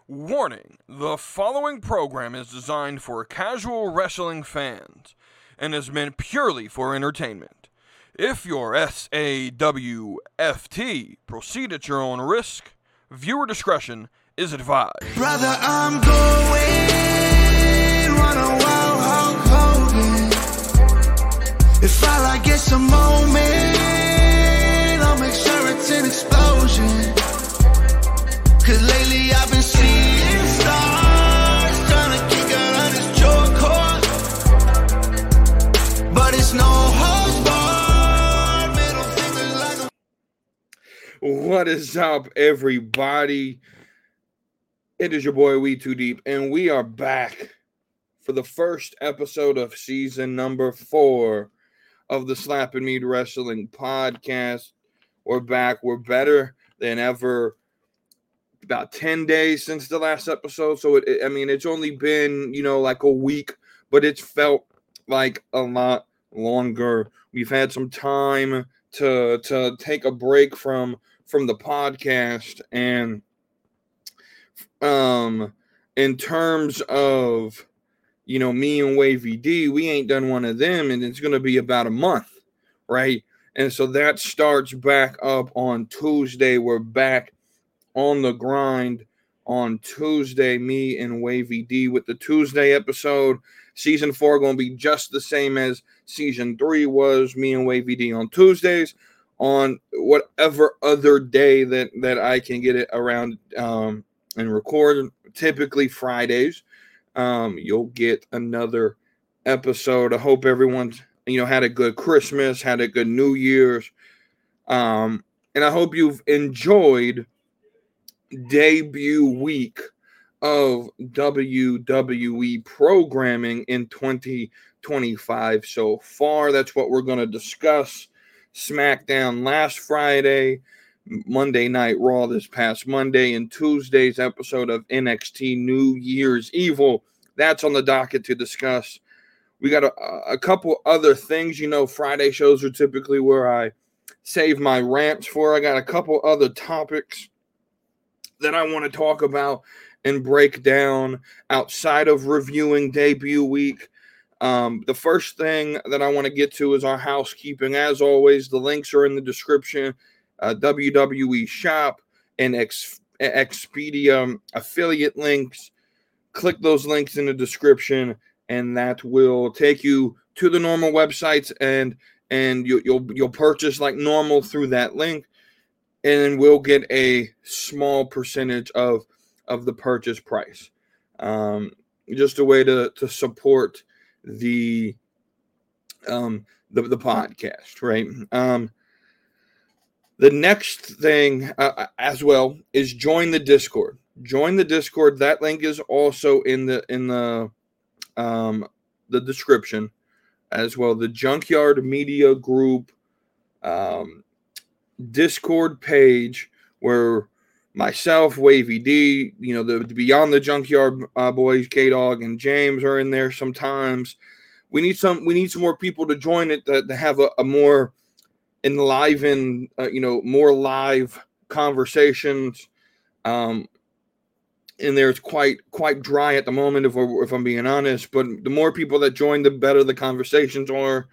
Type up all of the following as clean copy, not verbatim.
Warning, the following program is designed for casual wrestling fans and is meant purely for entertainment. If you're SAWFT, proceed at your own risk. Viewer discretion is advised. Brother, I'm going on a wild Hulk Hogan. If all I get's a moment, I'll make sure it's an explosion. Cause lately I've been seeing stars, trying to kick out on this jaw cord. But it's no holds barred, middle fingers like a... What is up, everybody? It is your boy, We Too Deep, and we are back for the first episode of season number 4 of the Slap and Mead Wrestling Podcast. We're back. We're better than ever. About 10 days since the last episode, so it's only been, like a week, but it's felt like a lot longer. We've had some time to take a break from the podcast, and in terms of me and Wavy D, we ain't done one of them, and it's gonna be about a month, right? And so that starts back up on Tuesday. We're back on the grind on Tuesday, me and Wavy D with the Tuesday episode. Season 4 going to be just the same as season 3 was, me and Wavy D on Tuesdays. On whatever other day that I can get it around and record, typically Fridays, you'll get another episode. I hope everyone's had a good Christmas, had a good New Year's, and I hope you've enjoyed debut week of WWE programming in 2025 so far. That's what we're going to discuss. SmackDown last Friday, Monday Night Raw this past Monday, and Tuesday's episode of NXT New Year's Evil. That's on the docket to discuss. We got a couple other things. Friday shows are typically where I save my rants for. I got a couple other topics that I want to talk about and break down outside of reviewing debut week. The first thing that I want to get to is our housekeeping. As always, the links are in the description. WWE Shop and Expedia affiliate links. Click those links in the description, and that will take you to the normal websites, and you'll purchase like normal through that link. And we'll get a small percentage of the purchase price. Just a way to support the podcast, right? The next thing as well is join the Discord. Join the Discord. That link is also in the description as well. The Junkyard Media Group Discord page where myself, Wavy D, the Beyond the Junkyard boys, K-Dog and James are in there sometimes. We need some more people to join it to have a more enlivened, more live conversations. And there's quite dry at the moment, if I'm being honest. But the more people that join, the better the conversations are.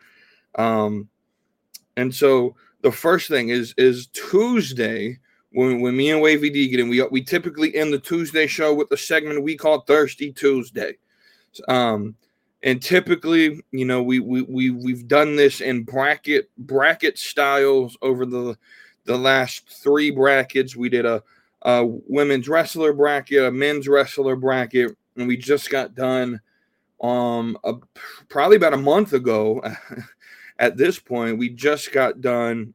And so the first thing is Tuesday when me and Wavy D get in. We typically end the Tuesday show with a segment we call Thirsty Tuesday, and typically, we've done this in bracket styles over the last 3 brackets. We did a women's wrestler bracket, a men's wrestler bracket, and we just got done probably about a month ago. At this point, we just got done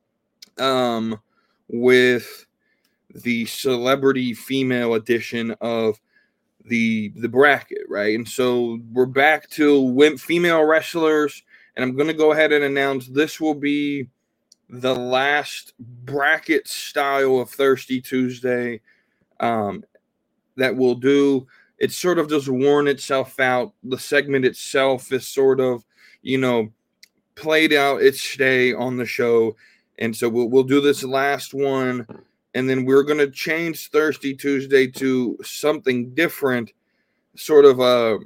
with the celebrity female edition of the bracket, right? And so we're back to female wrestlers, and I'm going to go ahead and announce this will be the last bracket style of Thirsty Tuesday that we'll do. It's sort of just worn itself out. The segment itself is sort of, played out its stay on the show, and so we'll do this last one and then we're going to change Thirsty Tuesday to something different, sort of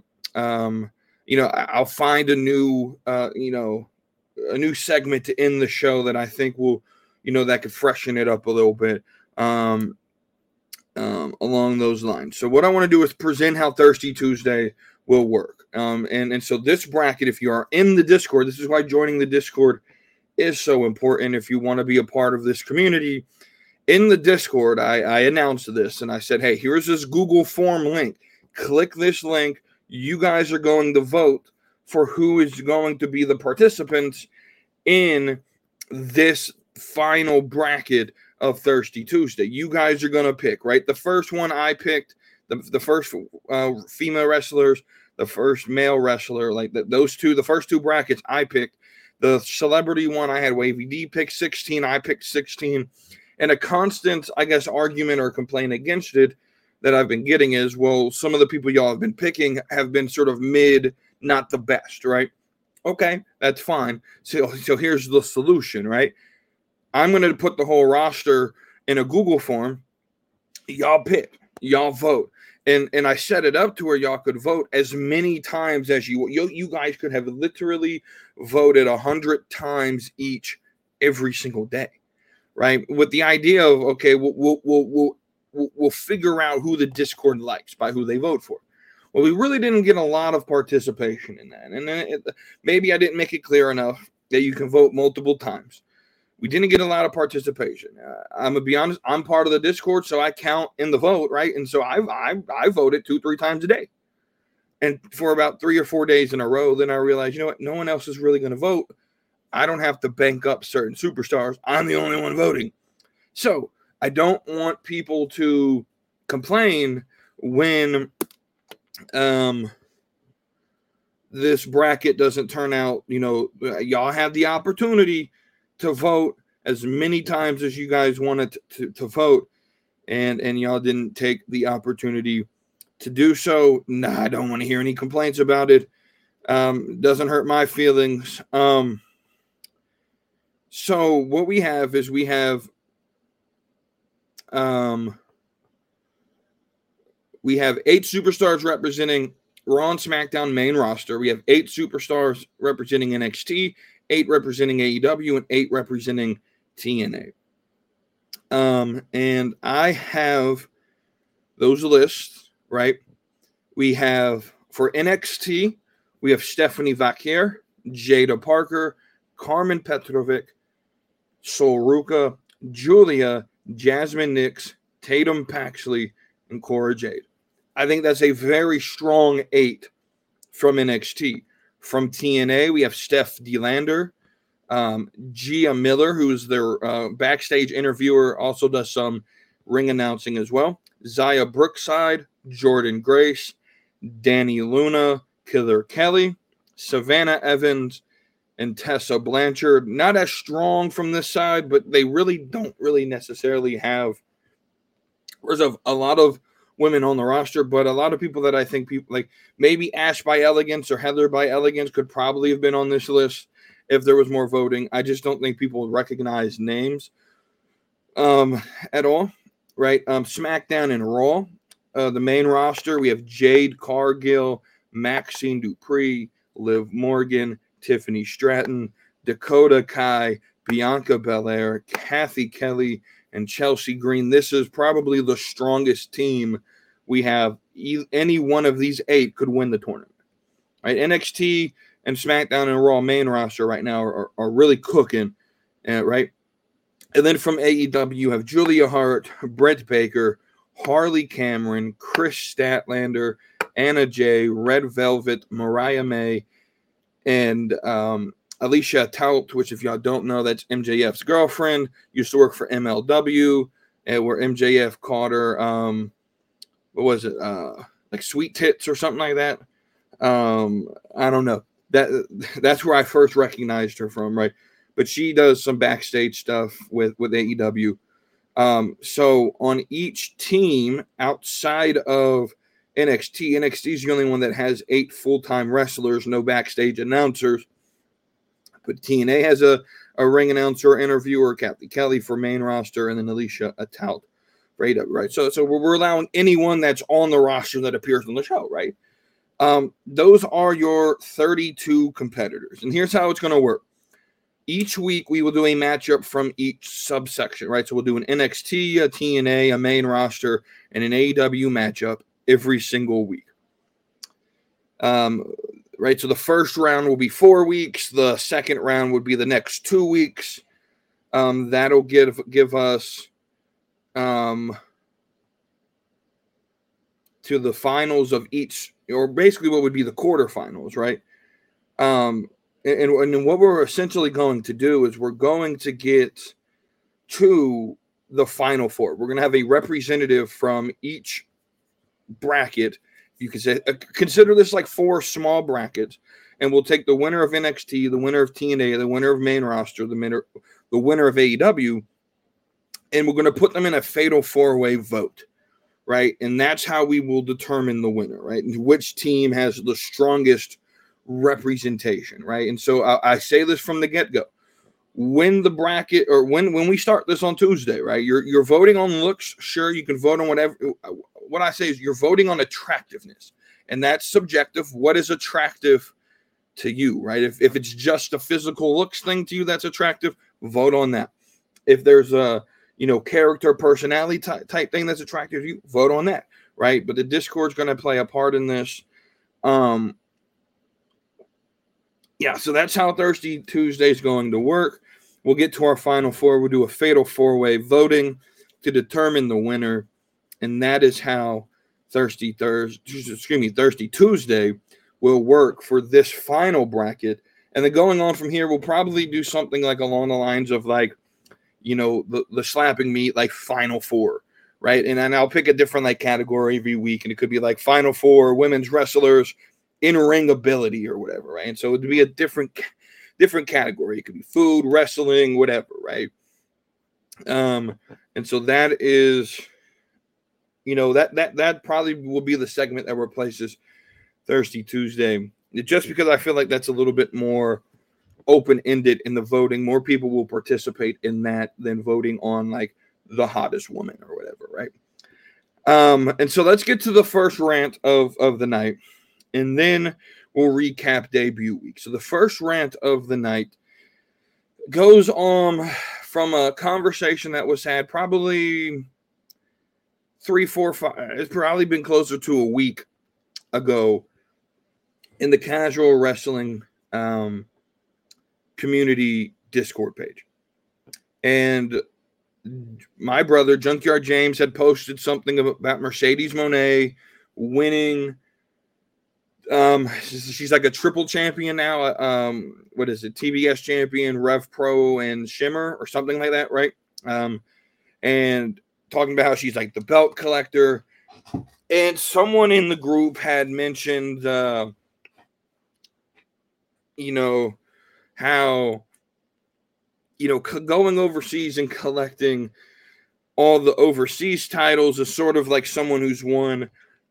I'll find a new a new segment to end the show that I think will, that could freshen it up a little bit along those lines. So what I want to do is present how Thirsty Tuesday will work. And so this bracket, if you are in the Discord, this is why joining the Discord is so important. If you want to be a part of this community, in the Discord, I announced this and I said, hey, here's this Google form link. Click this link. You guys are going to vote for who is going to be the participants in this final bracket of Thirsty Tuesday. You guys are going to pick, right? The first one I picked, the first female wrestlers, the first male wrestler, like those two, the first two brackets I picked. The celebrity one, I had Wavy D pick 16. I picked 16. And a constant, I guess, argument or complaint against it that I've been getting is, well, some of the people y'all have been picking have been sort of mid, not the best, right? Okay, that's fine. So here's the solution, right? I'm going to put the whole roster in a Google form. Y'all pick. Y'all vote. And I set it up to where y'all could vote as many times as you guys could have literally voted 100 times each every single day, right? With the idea of, okay, we'll figure out who the Discord likes by who they vote for. Well, we really didn't get a lot of participation in that. And then maybe I didn't make it clear enough that you can vote multiple times. We didn't get a lot of participation. I'm going to be honest, I'm part of the Discord, so I count in the vote, right? And so I voted 2-3 times a day. And for about 3 or 4 days in a row, then I realized, you know what? No one else is really going to vote. I don't have to bank up certain superstars. I'm the only one voting. So I don't want people to complain when this bracket doesn't turn out. Y'all have the opportunity to vote as many times as you guys wanted to vote, and y'all didn't take the opportunity to do so. Nah, I don't want to hear any complaints about it. Doesn't hurt my feelings. So what we have is we have 8 superstars representing Raw and SmackDown main roster. We have 8 superstars representing NXT, 8 representing AEW, and 8 representing TNA. And I have those lists, right? We have, for NXT, we have Stephanie Vaquer, Jada Parker, Carmen Petrovic, Sol Ruka, Julia, Jasmine Nix, Tatum Paxley, and Cora Jade. I think that's a very strong 8 from NXT. From TNA, we have Steph DeLander, Gia Miller, who's their backstage interviewer, also does some ring announcing as well. Zaya Brookside, Jordan Grace, Danny Luna, Killer Kelly, Savannah Evans, and Tessa Blanchard. Not as strong from this side, but they really don't necessarily have. There's a lot of women on the roster, but a lot of people that I think people like, maybe Ash by Elegance or Heather by Elegance could probably have been on this list if there was more voting. I just don't think people would recognize names at all, right? SmackDown and Raw, the main roster, we have Jade Cargill, Maxine Dupree, Liv Morgan, Tiffany Stratton, Dakota Kai, Bianca Belair, Kathy Kelly, and Chelsea Green. This is probably the strongest team we have. Any one of these 8 could win the tournament, right? NXT and SmackDown and Raw main roster right now are really cooking, right? And then from AEW, you have Julia Hart, Britt Baker, Harley Cameron, Chris Statlander, Anna Jay, Red Velvet, Mariah May, and Alicia Tout, which if y'all don't know, that's MJF's girlfriend, used to work for MLW, where MJF caught her, what was it, like Sweet Tits or something like that. I don't know. That's where I first recognized her from, right? But she does some backstage stuff with AEW. So on each team outside of NXT is the only one that has 8 full-time wrestlers, no backstage announcers. But TNA has a a ring announcer, interviewer, Kathy Kelly for main roster, and then Alicia Atout for AEW, right? So we're allowing anyone that's on the roster that appears on the show, right? Those are your 32 competitors. And here's how it's going to work. Each week, we will do a matchup from each subsection, right? So we'll do an NXT, a TNA, a main roster, and an AEW matchup every single week. Right, so the first round will be 4 weeks. The second round would be the next 2 weeks. That'll give us to the finals of each, or basically what would be the quarterfinals, right? And what we're essentially going to do is we're going to get to the final four. We're going to have a representative from each bracket. You can say, consider this like 4 small brackets, and we'll take the winner of NXT, the winner of TNA, the winner of main roster, the winner of AEW, and we're going to put them in a fatal 4-way vote, right? And that's how we will determine the winner, right? And which team has the strongest representation, right? And so I say this from the get-go. When the bracket, or when we start this on Tuesday, right? You're voting on looks. Sure, you can vote on whatever. What I say is you're voting on attractiveness, and that's subjective. What is attractive to you, right? If it's just a physical looks thing to you that's attractive, vote on that. If there's a character, personality type thing that's attractive to you, vote on that, right? But the Discord's going to play a part in this. Yeah, so that's how Thirsty Tuesday is going to work. We'll get to our final 4. We'll do a fatal 4-way voting to determine the winner, and that is how Thirsty Tuesday will work for this final bracket. And then going on from here, we'll probably do something like along the lines of like, the slapping meet, like Final 4, right? And then I'll pick a different like category every week, and it could be like Final 4 women's wrestlers, in-ring ability or whatever, right? And so it would be a different category. It could be food, wrestling, whatever, right? And so that is, that probably will be the segment that replaces Thirsty Tuesday. Just because I feel like that's a little bit more open-ended in the voting. More people will participate in that than voting on like the hottest woman or whatever, right? And so let's get to the first rant of the night. And then we'll recap debut week. So the first rant of the night goes on from a conversation that was had probably 3, 4, 5. It's probably been closer to a week ago in the casual wrestling community Discord page. And my brother, Junkyard James, had posted something about Mercedes Moné winning. She's like a triple champion now. What is it? TBS champion, Rev Pro, and Shimmer or something like that, right? And talking about how she's like the belt collector. And someone in the group had mentioned, how, going overseas and collecting all the overseas titles is sort of like someone who's won,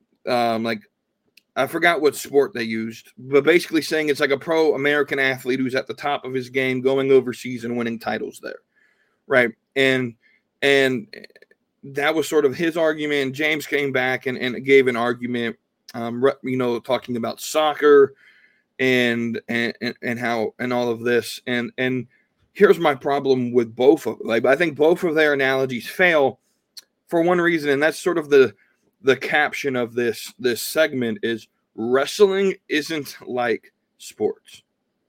I forgot what sport they used, but basically saying it's like a pro American athlete who's at the top of his game going overseas and winning titles there, right? And that was sort of his argument. James came back and gave an argument, talking about soccer and how and all of this. And here's my problem with both of them. Like, I think both of their analogies fail for one reason, and that's sort of the caption of this segment is wrestling isn't like sports.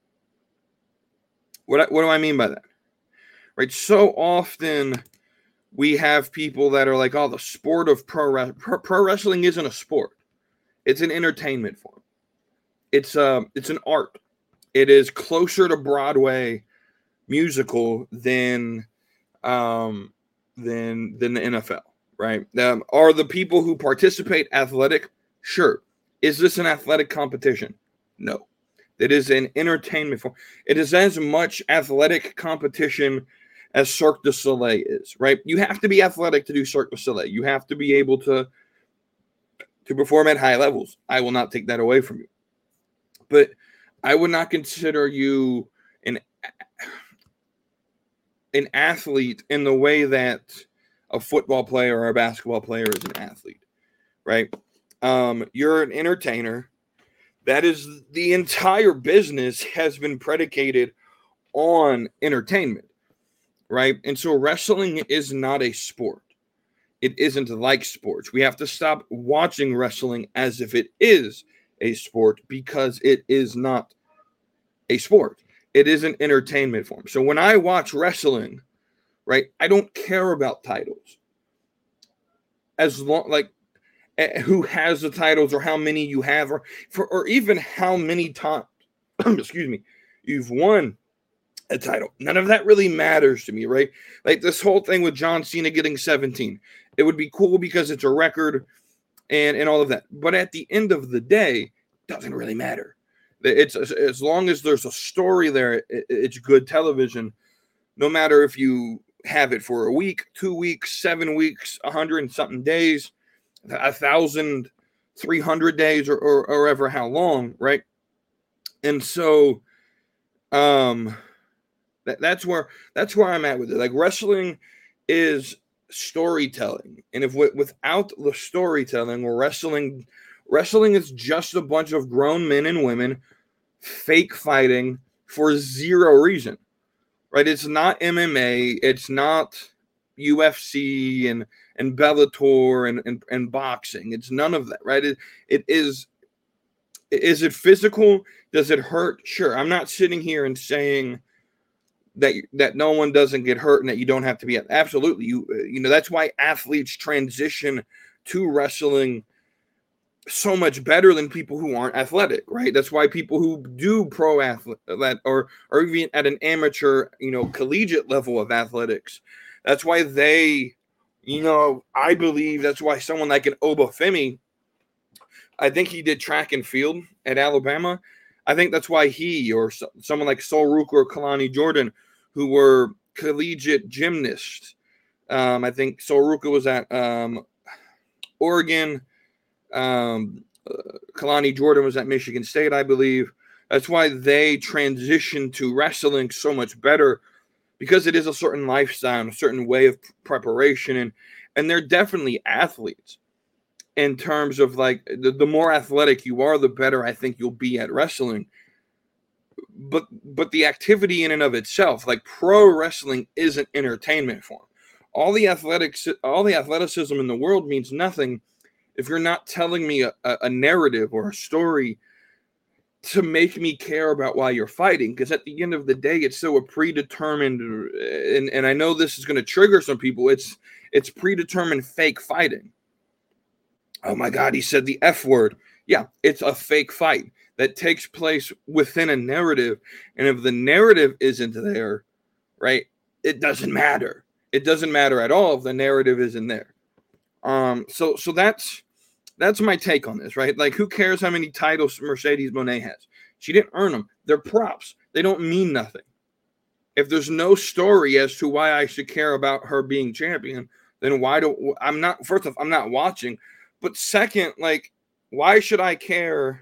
What do I mean by that? Right. So often we have people that are like, oh, the sport of pro wrestling isn't a sport. It's an entertainment form. It's an art. It is closer to Broadway musical than the NFL. Right. Are the people who participate athletic? Sure. Is this an athletic competition? No. It is an entertainment form. It is as much athletic competition as Cirque du Soleil is, right? You have to be athletic to do Cirque du Soleil. You have to be able to perform at high levels. I will not take that away from you. But I would not consider you an athlete in the way that a football player or a basketball player is an athlete, right? You're an entertainer. That is, the entire business has been predicated on entertainment, right? And so wrestling is not a sport. It isn't like sports. We have to stop watching wrestling as if it is a sport, because it is not a sport. It is an entertainment form. So when I watch wrestling, right, I don't care about titles. As long, like, who has the titles or how many you have, or even how many times, excuse me, you've won a title. None of that really matters to me, right? Like this whole thing with John Cena getting 17. It would be cool because it's a record and all of that. But at the end of the day, it doesn't really matter. It's as long as there's a story there, it's good television. No matter if you have it for a week, 2 weeks, 7 weeks, 100 and something days, 1,300 days, or ever how long, right? And so, that's where I'm at with it. Like, wrestling is storytelling, and if without the storytelling, wrestling is just a bunch of grown men and women fake fighting for zero reason, right? It's not MMA, it's not UFC and Bellator and boxing. It's none of that, right? It is it physical? Does it hurt? Sure. I'm not sitting here and saying that no one doesn't get hurt and that you don't have to be. Absolutely. You know, that's why athletes transition to wrestling so much better than people who aren't athletic, right? That's why people who do pro athlete or even at an amateur, collegiate level of athletics, that's why they, I believe that's why someone like an Obafemi, I think he did track and field at Alabama. I think that's why he, or someone like Sol Ruka or Kalani Jordan, who were collegiate gymnasts. I think Sol Ruka was at Oregon. Kalani Jordan was at Michigan State, I believe. That's why they transitioned to wrestling so much better, because it is a certain lifestyle, a certain way of preparation, and they're definitely athletes. In terms of like the more athletic you are, the better I think you'll be at wrestling. But the activity in and of itself, like pro wrestling, is an entertainment form. All the athleticism in the world means nothing if you're not telling me a narrative or a story to make me care about why you're fighting. Because at the end of the day, it's so a predetermined, and I know this is going to trigger some people. It's predetermined fake fighting. Oh my God, he said the F word. Yeah, it's a fake fight that takes place within a narrative. And if the narrative isn't there, right, it doesn't matter. It doesn't matter at all if the narrative isn't there. So that's my take on this, right? Like, who cares how many titles Mercedes Moné has? She didn't earn them. They're props. They don't mean nothing. If there's no story as to why I should care about her being champion, then first off, I'm not watching. But second, like, why should I care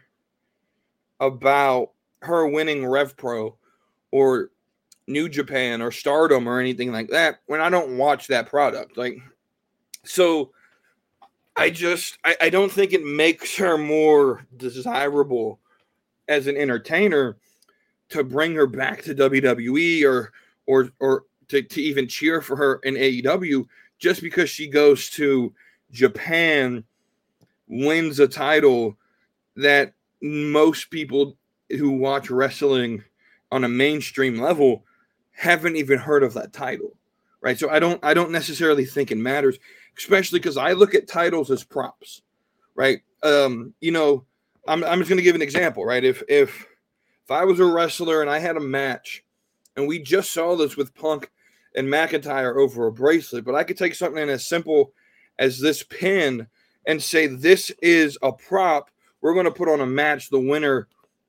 about her winning Rev Pro or New Japan or Stardom or anything like that when I don't watch that product? Like, so I don't think it makes her more desirable as an entertainer to bring her back to WWE or to even cheer for her in AEW just because she goes to Japan, wins a title that most people who watch wrestling on a mainstream level haven't even heard of that title, right? So I don't necessarily think it matters, especially because I look at titles as props, right? I'm just going to give an example, right? If I was a wrestler and I had a match, and we just saw this with Punk and McIntyre over a bracelet, but I could take something as simple as this pin and say, this is a prop. We're going to put on a match. The winner,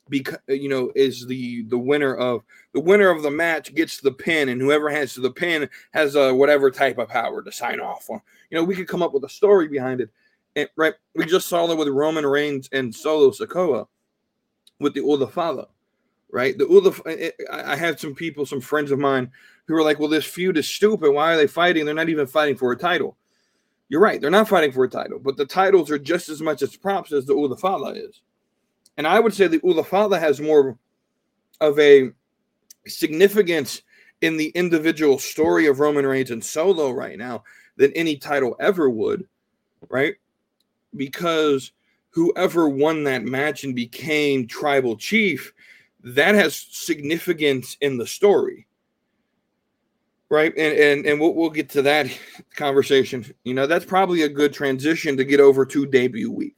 is the winner of the match gets the pin, and whoever has the pin has whatever type of power to sign off on. We could come up with a story behind it. And, right, we just saw that with Roman Reigns and Solo Sikoa with the Olafala, right? I had some people, some friends of mine who were like, well, this feud is stupid. Why are they fighting? They're not even fighting for a title. You're right. They're not fighting for a title, but the titles are just as much as props as the Ulafala is. And I would say the Ulafala has more of a significance in the individual story of Roman Reigns and Solo right now than any title ever would, right? Because whoever won that match and became tribal chief, that has significance in the story, right? And we'll get to that conversation. You know, that's probably a good transition to get over to debut week.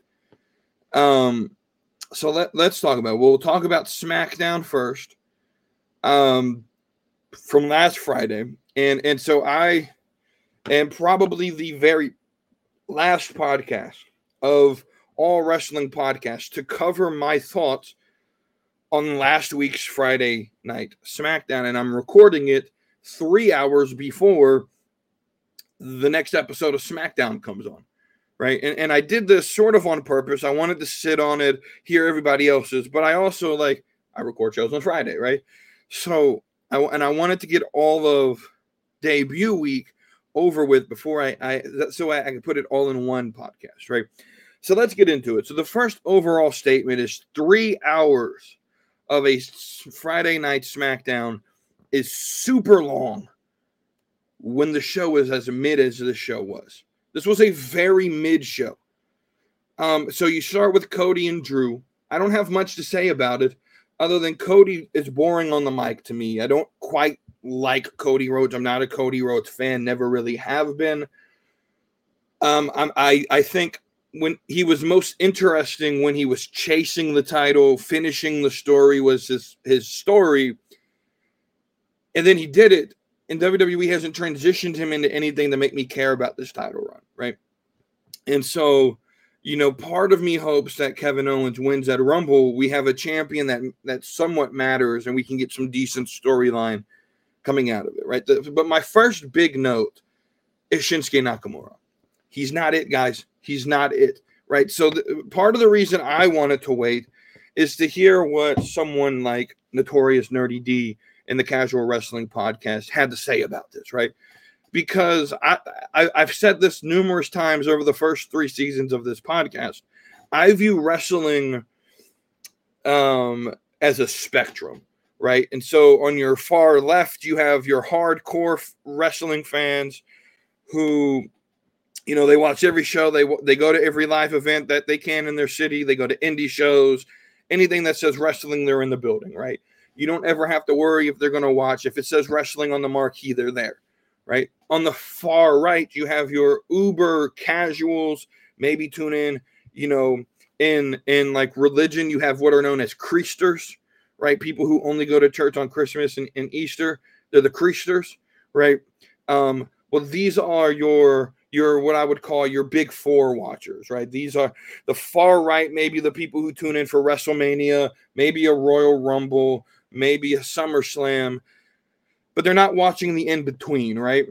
So let's talk about it. We'll talk about SmackDown first, from last Friday, and so I am probably the very last podcast of all wrestling podcasts to cover my thoughts on last week's Friday night SmackDown, and I'm recording it 3 hours before the next episode of SmackDown comes on, right? And I did this sort of on purpose. I wanted to sit on it, hear everybody else's, but I also I record shows on Friday, right? So I wanted to get all of debut week over with before I could put it all in one podcast, right? So let's get into it. So the first overall statement is 3 hours of a Friday night SmackDown is super long when the show is as mid as the show was. This was a very mid show. So you start with Cody and Drew. I don't have much to say about it other than Cody is boring on the mic to me. I don't quite like Cody Rhodes. I'm not a Cody Rhodes fan, never really have been. I think when he was most interesting when he was chasing the title, finishing the story was his story. And then he did it, and WWE hasn't transitioned him into anything to make me care about this title run, right? And so, you know, part of me hopes that Kevin Owens wins at Rumble. We have a champion that somewhat matters, and we can get some decent storyline coming out of it, right? But my first big note is Shinsuke Nakamura. He's not it, guys. He's not it, right? So part of the reason I wanted to wait is to hear what someone like Notorious Nerdy D in the Casual Wrestling Podcast had to say about this, right? Because I've said this numerous times over the first 3 seasons of this podcast. I view wrestling as a spectrum, right? And so on your far left, you have your hardcore wrestling fans who, you know, they watch every show. They go to every live event that they can in their city. They go to indie shows. Anything that says wrestling, they're in the building, right? You don't ever have to worry if they're going to watch. If it says wrestling on the marquee, they're there, right? On the far right, you have your uber casuals, maybe tune in, you know, in like religion, you have what are known as creasters, right? People who only go to church on Christmas and Easter. They're the creasters, right? Well, these are your what I would call your big four watchers, right? These are the far right, maybe the people who tune in for WrestleMania, maybe a Royal Rumble, maybe a SummerSlam, but they're not watching the in-between, right?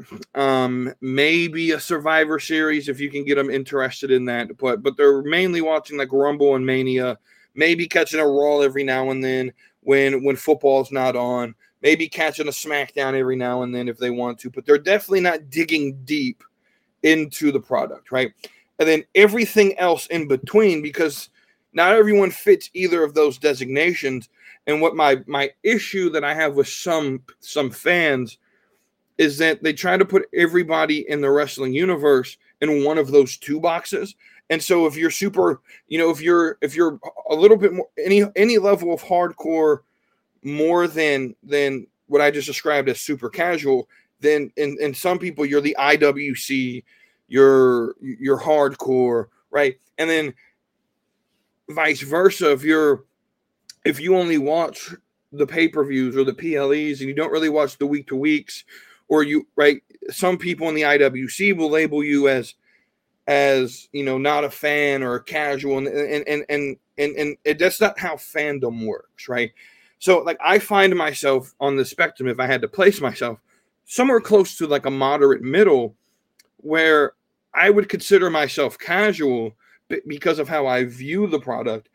Maybe a Survivor Series if you can get them interested in that, but they're mainly watching like Rumble and Mania, maybe catching a Raw every now and then when football's not on, maybe catching a SmackDown every now and then if they want to, but they're definitely not digging deep into the product, right? And then everything else in between, because not everyone fits either of those designations. And what my issue that I have with some fans is that they try to put everybody in the wrestling universe in one of those two boxes. And so if you're super, you know, if you're a little bit more any level of hardcore more than what I just described as super casual, then in some people you're the IWC, you're hardcore, right? And then vice versa, if you only watch the pay-per-views or the PLEs and you don't really watch the week-to-weeks, or you, right, some people in the IWC will label you as you know, not a fan or a casual, and that's not how fandom works, right? So like I find myself on the spectrum, if I had to place myself somewhere close to like a moderate middle, where I would consider myself casual because of how I view the product,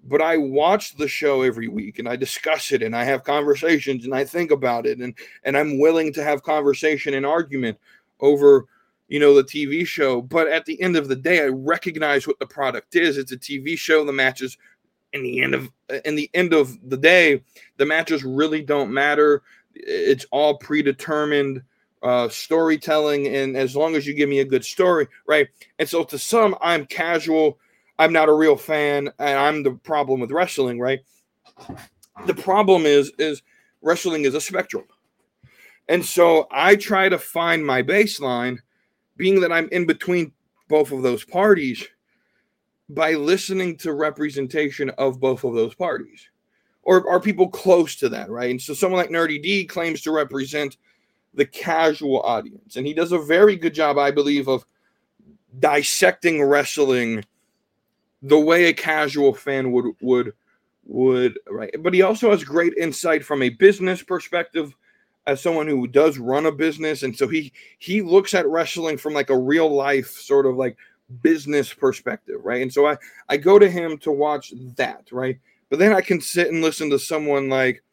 but I watch the show every week and I discuss it and I have conversations and I think about it and I'm willing to have conversation and argument over, you know, the TV show. But at the end of the day, I recognize what the product is. It's a TV show. The matches in the end of the day, the matches really don't matter. It's all predetermined storytelling, and as long as you give me a good story, right? And so to some, I'm casual. I'm not a real fan, and I'm the problem with wrestling, right? The problem is wrestling is a spectrum. And so I try to find my baseline, being that I'm in between both of those parties, by listening to representation of both of those parties, or are people close to that, right? And so someone like Nerdy D claims to represent the casual audience, and he does a very good job, I believe, of dissecting wrestling the way a casual fan would, right? But he also has great insight from a business perspective, as someone who does run a business, and so he looks at wrestling from like a real life sort of like business perspective, right? And so I go to him to watch that, right? But then I can sit and listen to someone like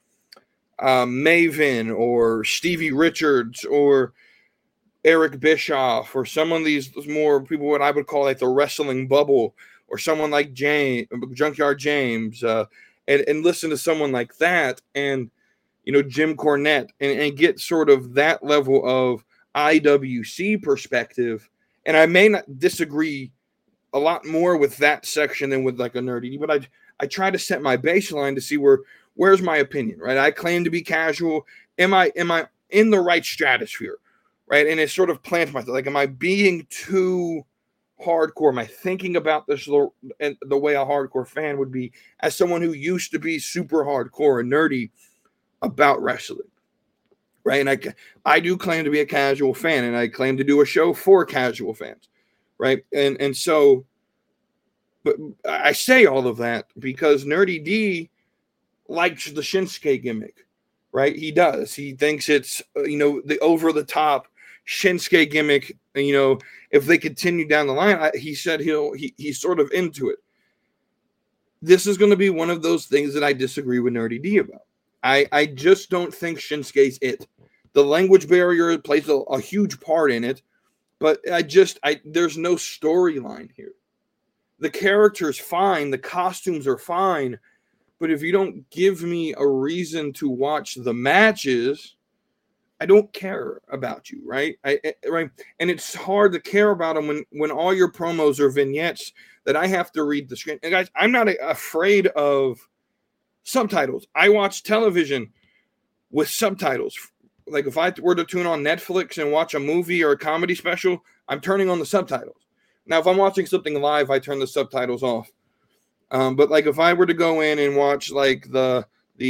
Maven or Stevie Richards or Eric Bischoff or some of these more people, what I would call like the wrestling bubble, or someone like Junkyard James, and listen to someone like that, and you know, Jim Cornette, and get sort of that level of IWC perspective. And I may not disagree a lot more with that section than with like a Nerdy, but I try to set my baseline to see where's my opinion, right? I claim to be casual. Am I in the right stratosphere, right? And it sort of plants myself. Like, am I being too hardcore? Am I thinking about this the way a hardcore fan would be, as someone who used to be super hardcore and nerdy about wrestling, right? And I do claim to be a casual fan, and I claim to do a show for casual fans, right? And so, but I say all of that because Nerdy D likes the Shinsuke gimmick, right? He does. He thinks it's, you know, the over-the-top Shinsuke gimmick. You know, if they continue down the line, he said he's sort of into it. This is going to be one of those things that I disagree with Nerdy D about. I just don't think Shinsuke's it. The language barrier plays a huge part in it, but there's no storyline here. The character's fine, the costumes are fine, but if you don't give me a reason to watch the matches, I don't care about you, right? Right, and it's hard to care about them when all your promos are vignettes that I have to read the screen. And guys, I'm not afraid of subtitles. I watch television with subtitles. Like if I were to tune on Netflix and watch a movie or a comedy special, I'm turning on the subtitles. Now, if I'm watching something live, I turn the subtitles off. But like if I were to go in and watch like the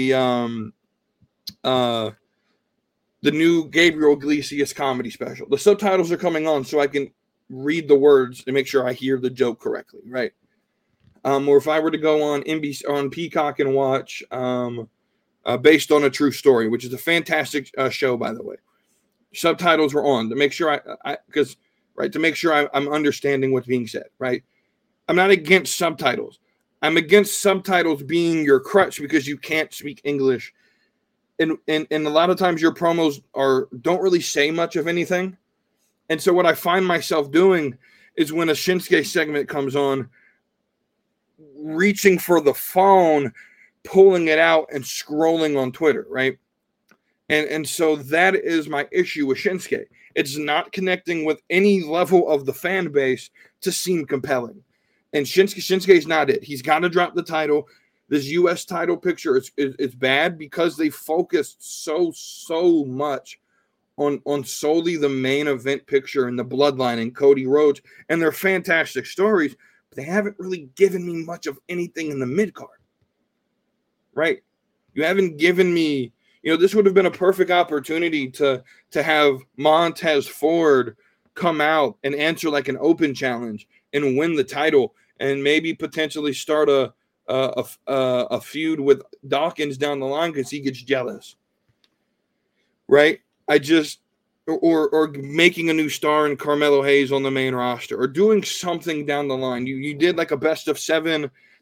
new Gabriel Iglesias comedy special, the subtitles are coming on so I can read the words and make sure I hear the joke correctly, right? Or if I were to go on NBC, on Peacock, and watch Based on a True Story, which is a fantastic show, by the way, subtitles were on to make sure to make sure I'm understanding what's being said, right? I'm not against subtitles. I'm against subtitles being your crutch because you can't speak English. And a lot of times your promos don't really say much of anything. And so what I find myself doing is when a Shinsuke segment comes on, reaching for the phone, pulling it out, and scrolling on Twitter, right? And so that is my issue with Shinsuke. It's not connecting with any level of the fan base to seem compelling. And Shinsuke's not it. He's got to drop the title. This U.S. title picture is bad because they focused so much on solely the main event picture and the bloodline and Cody Rhodes, and they're fantastic stories, but they haven't really given me much of anything in the mid-card, right? You haven't given me, you know, this would have been a perfect opportunity to have Montez Ford come out and answer like an open challenge and win the title, and maybe potentially start a feud with Dawkins down the line because he gets jealous, right? Or making a new star in Carmelo Hayes on the main roster, or doing something down the line. You did like a best of 7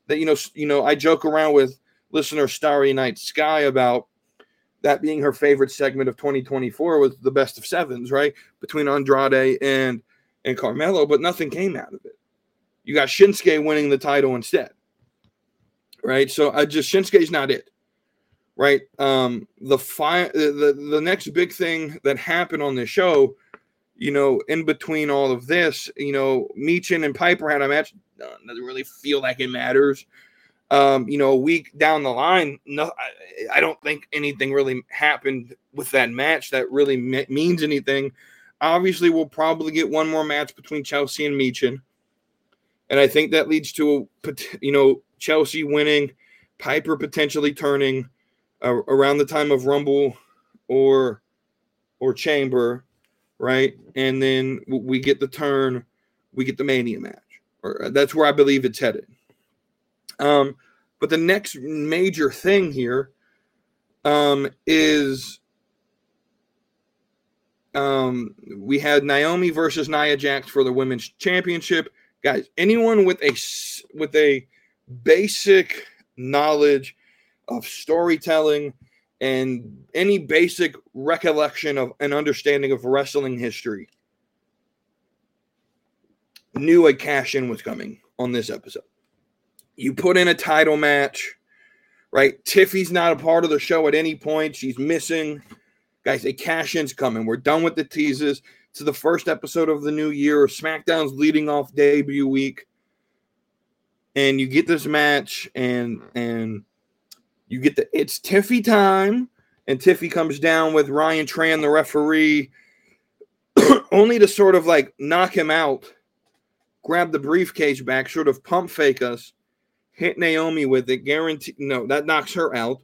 that, I joke around with listener Starry Night Sky about that being her favorite segment of 2024 was the best of sevens, right? Between Andrade and Carmelo, but nothing came out of it. You got Shinsuke winning the title instead, right? So Shinsuke's not it, right? The next big thing that happened on the show, in between all of this, Michin and Piper had a match. Doesn't really feel like it matters. A week down the line, I don't think anything really happened with that match that really means anything. Obviously, we'll probably get one more match between Chelsea and Michin. And I think that leads to, Chelsea winning, Piper potentially turning around the time of Rumble or Chamber, right? And then we get the turn, we get the Mania match. Or that's where I believe it's headed. But the next major thing here is we had Naomi versus Nia Jax for the women's championship. Guys, anyone with a basic knowledge of storytelling and any basic recollection of an understanding of wrestling history knew a cash-in was coming on this episode. You put in a title match, right? Tiffy's not a part of the show at any point. She's missing. Guys, a cash-in's coming. We're done with the teases. It's the first episode of the new year. SmackDown's leading off debut week. And you get this match, and you get it's Tiffy time. And Tiffy comes down with Ryan Tran, the referee, only to sort of like knock him out, grab the briefcase back, sort of pump fake us, hit Naomi with it. No, that knocks her out.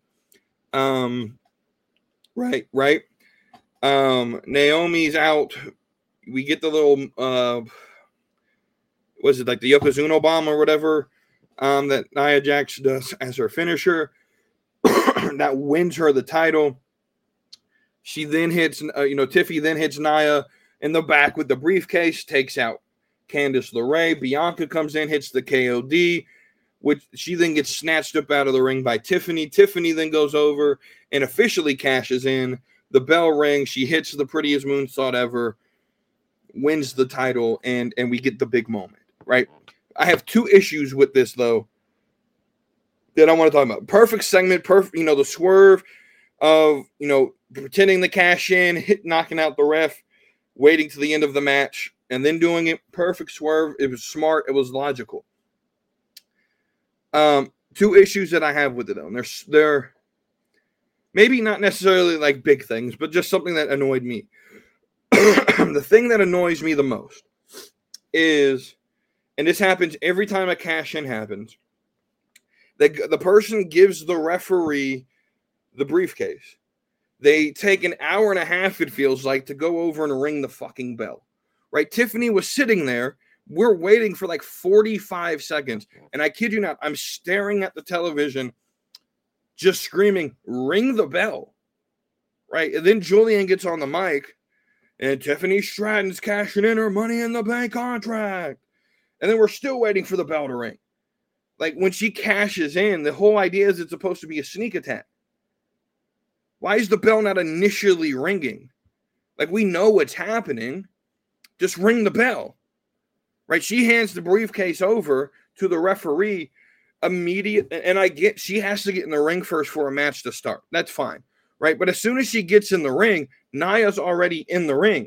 Right. Naomi's out. We get the little, was it like the Yokozuna bomb or whatever that Nia Jax does as her finisher. That wins her the title. She then hits, Tiffy then hits Nia in the back with the briefcase, takes out Candice LeRae. Bianca comes in, hits the KOD, which she then gets snatched up out of the ring by Tiffany. Tiffany then goes over and officially cashes in. The bell rings. She hits the prettiest moonsault ever, wins the title, and we get the big moment, right? I have two issues with this, though, that I want to talk about. Perfect segment, the swerve of, pretending to cash in, knocking out the ref, waiting to the end of the match, and then doing it. Perfect swerve. It was smart. It was logical. Two issues that I have with it, though. And they're maybe not necessarily like big things, but just something that annoyed me. The thing that annoys me the most is, and this happens every time a cash-in happens, the person gives the referee the briefcase. They take an hour and a half, it feels like, to go over and ring the fucking bell. Right? Tiffany was sitting there. We're waiting for like 45 seconds. And I kid you not, I'm staring at the television, just screaming, ring the bell. Right? And then Julian gets on the mic, and Tiffany Stratton's cashing in her Money in the Bank contract. And then we're still waiting for the bell to ring. Like, when she cashes in, the whole idea is it's supposed to be a sneak attack. Why is the bell not initially ringing? Like, we know what's happening. Just ring the bell. Right? She hands the briefcase over to the referee immediately. And I get she has to get in the ring first for a match to start. That's fine. Right? But as soon as she gets in the ring, Nia's already in the ring.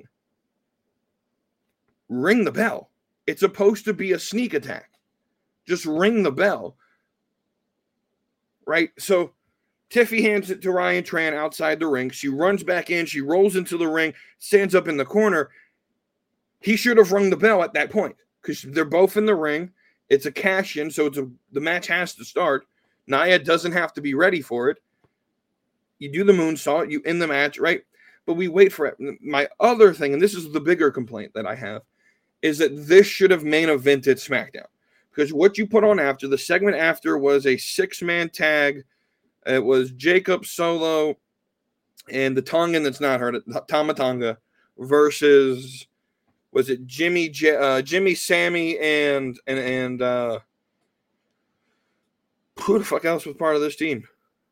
Ring the bell. It's supposed to be a sneak attack. Just ring the bell. Right? So Tiffy hands it to Ryan Tran outside the ring. She runs back in. She rolls into the ring, stands up in the corner. He should have rung the bell at that point because they're both in the ring. It's a cash-in, so the match has to start. Nia doesn't have to be ready for it. You do the moonsault, you end the match, right? But we wait for it. My other thing, and this is the bigger complaint that I have, is that this should have main evented SmackDown. Because what you put on after, the segment after was a 6-man tag. It was Jacob Solo and the Tongan that's not hurt, Tama Tonga, versus, was it Jimmy, Sammy, and Who the fuck else was part of this team?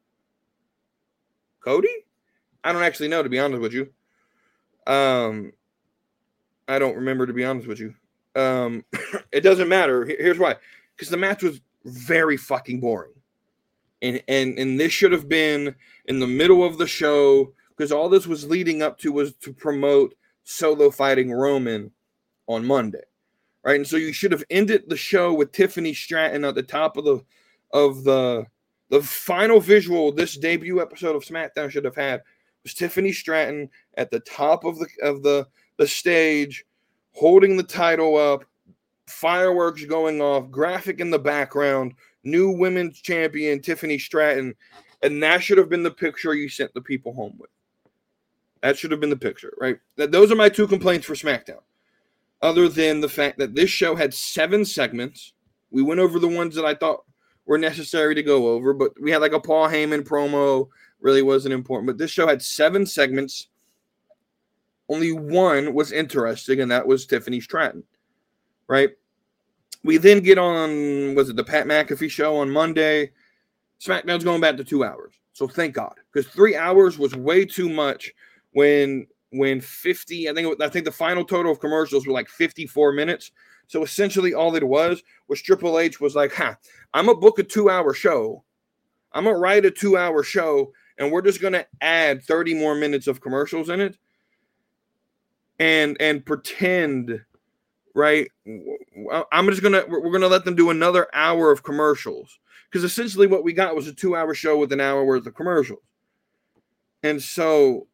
Cody? I don't actually know, to be honest with you. I don't remember, to be honest with you. It doesn't matter. Here's why. Because the match was very fucking boring. And this should have been in the middle of the show, because all this was leading up to was to promote Solo fighting Roman on Monday. Right? And so you should have ended the show with Tiffany Stratton at the top of the final visual this debut episode of SmackDown should have had was Tiffany Stratton at the top of the stage, holding the title up, fireworks going off, graphic in the background, new women's champion Tiffany Stratton, and that should have been the picture you sent the people home with. That should have been the picture, right? Those are my two complaints for SmackDown. Other than the fact that this show had 7 segments. We went over the ones that I thought were necessary to go over, but we had like a Paul Heyman promo, really wasn't important. But this show had 7 segments. Only one was interesting, and that was Tiffany Stratton, right? We then get on, was it the Pat McAfee show on Monday? SmackDown's going back to 2 hours. So thank God, because 3 hours was way too much when 50, I think the final total of commercials were like 54 minutes. So essentially all it was Triple H was like, I'm going to book a 2-hour show. I'm going to write a 2-hour show, and we're just going to add 30 more minutes of commercials in it and pretend, right? We're going to let them do another hour of commercials, because essentially what we got was a 2-hour show with an hour worth of commercials. And so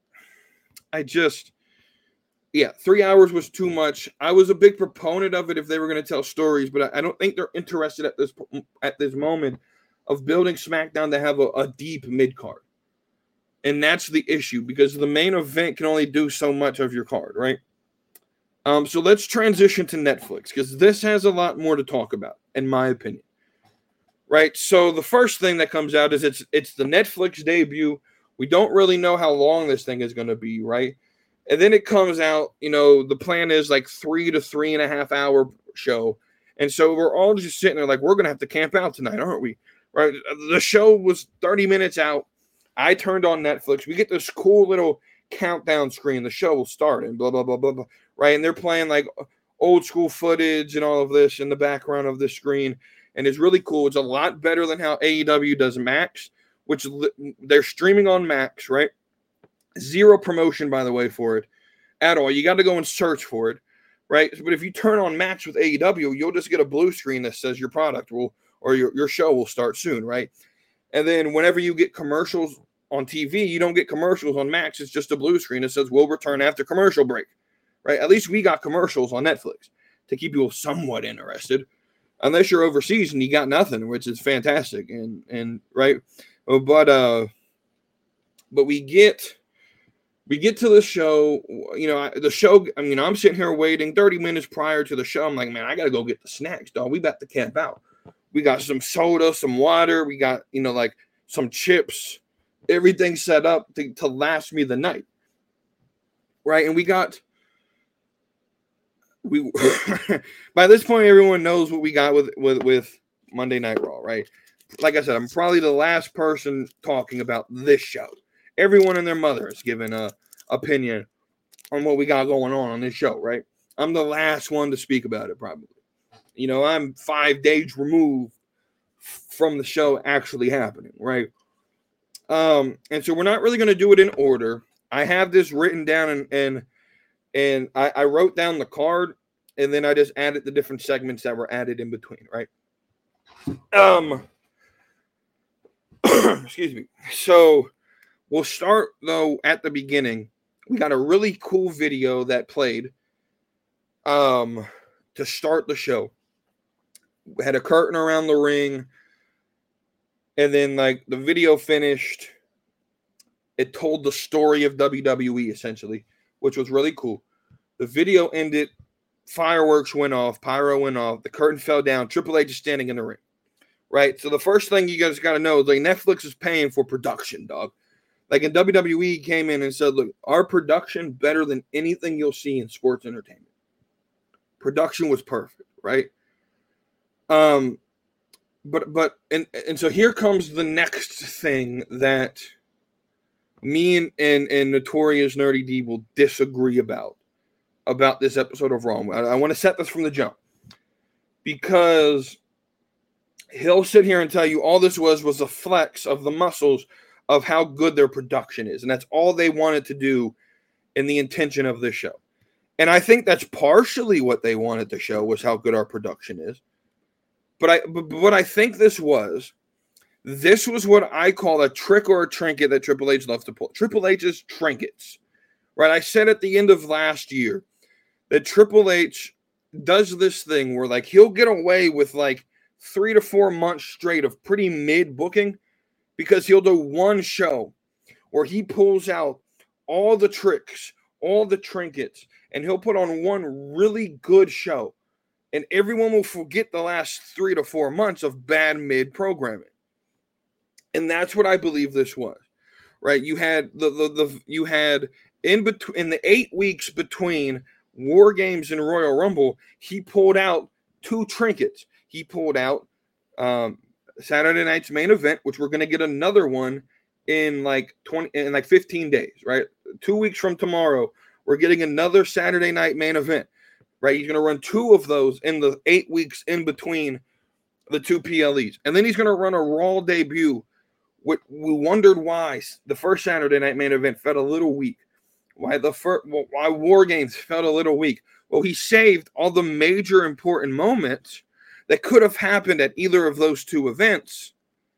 3 hours was too much. I was a big proponent of it if they were going to tell stories, but I don't think they're interested at this moment of building SmackDown to have a deep mid-card. And that's the issue, because the main event can only do so much of your card, right? So let's transition to Netflix, because this has a lot more to talk about, in my opinion. Right? So the first thing that comes out is it's the Netflix debut. We don't really know how long this thing is going to be, right? And then it comes out, the plan is like 3 to 3.5 hour show. And so we're all just sitting there like, we're going to have to camp out tonight, aren't we? Right? The show was 30 minutes out. I turned on Netflix. We get this cool little countdown screen. The show will start and blah, blah, blah, blah, blah. Right? And they're playing like old school footage and all of this in the background of the screen. And it's really cool. It's a lot better than how AEW does Max, which they're streaming on Max, right? Zero promotion, by the way, for it at all. You got to go and search for it, right? But if you turn on Max with AEW, you'll just get a blue screen that says your product will, or your show will start soon, right? And then whenever you get commercials on TV, you don't get commercials on Max. It's just a blue screen that says we'll return after commercial break, right? At least we got commercials on Netflix to keep people somewhat interested. Unless you're overseas and you got nothing, which is fantastic, and right, but we get to the show. The show. I mean, I'm sitting here waiting 30 minutes prior to the show. I'm like, man, I gotta go get the snacks, dog. We about to camp out. We got some soda, some water. We got like some chips. Everything set up to last me the night, right? And we by this point everyone knows what we got with Monday Night Raw, right? Like I said, I'm probably the last person talking about this show. Everyone and their mother is giving a opinion on what we got going on this show, right? I'm the last one to speak about it, probably. I'm 5 days removed from the show actually happening, right? And so we're not really going to do it in order. I have this written down and I wrote down the card, and then I just added the different segments that were added in between, right? Excuse me. So we'll start, though, at the beginning. We got a really cool video that played to start the show. We had a curtain around the ring, and then, like, the video finished. It told the story of WWE, essentially, which was really cool. The video ended, fireworks went off, pyro went off, the curtain fell down, Triple H is standing in the ring, right? So the first thing you guys got to know is, like, Netflix is paying for production, dog. Like, in WWE came in and said, look, our production better than anything you'll see in sports entertainment. Production was perfect, right? so here comes the next thing that me and Notorious Nerdy D will disagree about this episode of Raw. I want to set this from the jump, because he'll sit here and tell you all this was a flex of the muscles of how good their production is, and that's all they wanted to do in the intention of this show. And I think that's partially what they wanted to show, was how good our production is. But what I think this was what I call a trick or a trinket that Triple H loves to pull. Triple H's trinkets, right? I said at the end of last year that Triple H does this thing where, like, he'll get away with like 3 to 4 months straight of pretty mid booking, because he'll do one show where he pulls out all the tricks, all the trinkets, and he'll put on one really good show. And everyone will forget the last 3 to 4 months of bad mid programming. And that's what I believe this was, right? You had you had in the 8 weeks between War Games and Royal Rumble, he pulled out 2 trinkets. He pulled out Saturday night's main event, which we're going to get another one in like 15 days, right? 2 weeks from tomorrow, we're getting another Saturday night main event. Right, he's going to run 2 of those in the 8 weeks in between the 2 PLEs. And then he's going to run a Raw debut. We wondered why the first Saturday night main event felt a little weak. Why War Games felt a little weak. Well, he saved all the major important moments that could have happened at either of those 2 events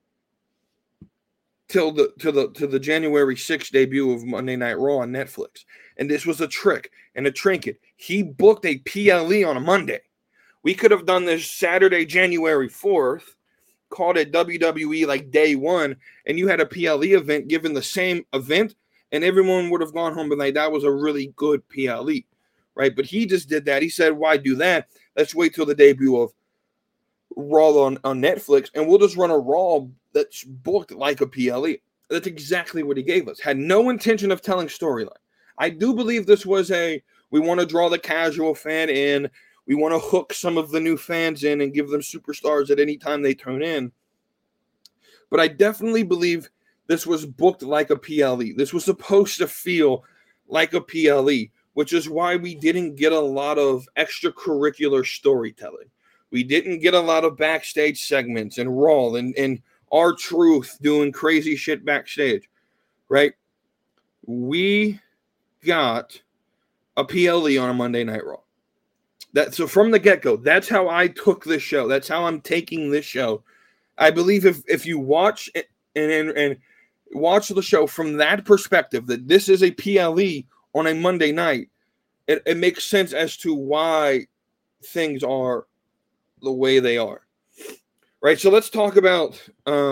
till the January 6th debut of Monday Night Raw on Netflix. And this was a trick and a trinket. He booked a PLE on a Monday. We could have done this Saturday, January 4th, called it WWE like day 1, and you had a PLE event given the same event, and everyone would have gone home and like, that was a really good PLE, right? But he just did that. He said, why do that? Let's wait till the debut of Raw on Netflix, and we'll just run a Raw that's booked like a PLE. That's exactly what he gave us. Had no intention of telling storyline. I do believe this was we want to draw the casual fan in. We want to hook some of the new fans in and give them superstars at any time they turn in. But I definitely believe this was booked like a PLE. This was supposed to feel like a PLE, which is why we didn't get a lot of extracurricular storytelling. We didn't get a lot of backstage segments and Raw and R-Truth doing crazy shit backstage, right? We got a PLE on a Monday Night Raw. So from the get-go, that's how I took this show. That's how I'm taking this show. I believe if you watch it and watch the show from that perspective, that this is a PLE on a Monday night, it makes sense as to why things are the way they are. Right, so let's talk about,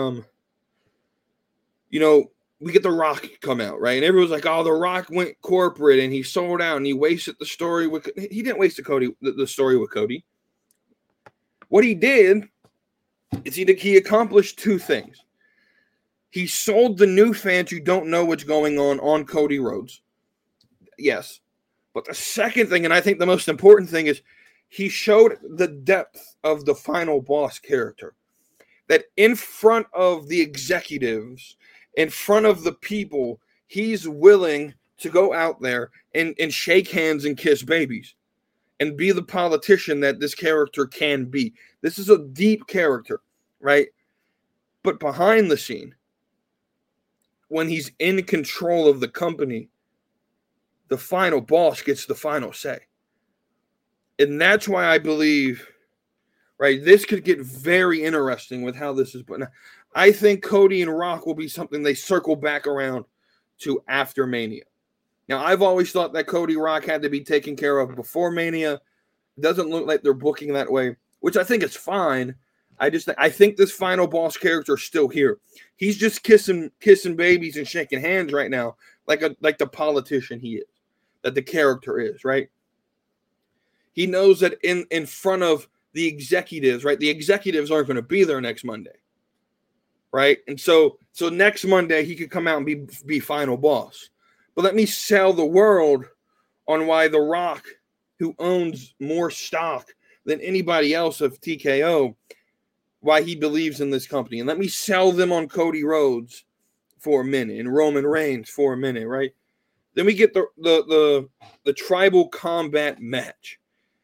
we get The Rock come out, right? And everyone's like, oh, The Rock went corporate and he sold out and he wasted the story with... He didn't waste the story with Cody. What he did is he accomplished 2 things. He sold the new fans who don't know what's going on Cody Rhodes. Yes. But the second thing, and I think the most important thing, is he showed the depth of the final boss character. That in front of the executives, in front of the people, he's willing to go out there and shake hands and kiss babies and be the politician that this character can be. This is a deep character, right? But behind the scene, when he's in control of the company, the final boss gets the final say. And that's why I believe, right, this could get very interesting with how this is. But I think Cody and Rock will be something they circle back around to after Mania. Now, I've always thought that Cody Rock had to be taken care of before Mania. It doesn't look like they're booking that way, which I think is fine. I think this final boss character is still here. He's just kissing babies and shaking hands right now, like the politician he is, that the character is, right? He knows that in front of the executives, right? The executives aren't going to be there next Monday, right? And so next Monday he could come out and be final boss. But let me sell the world on why The Rock, who owns more stock than anybody else of TKO, why he believes in this company. And let me sell them on Cody Rhodes for a minute and Roman Reigns for a minute, right? Then we get the tribal combat match.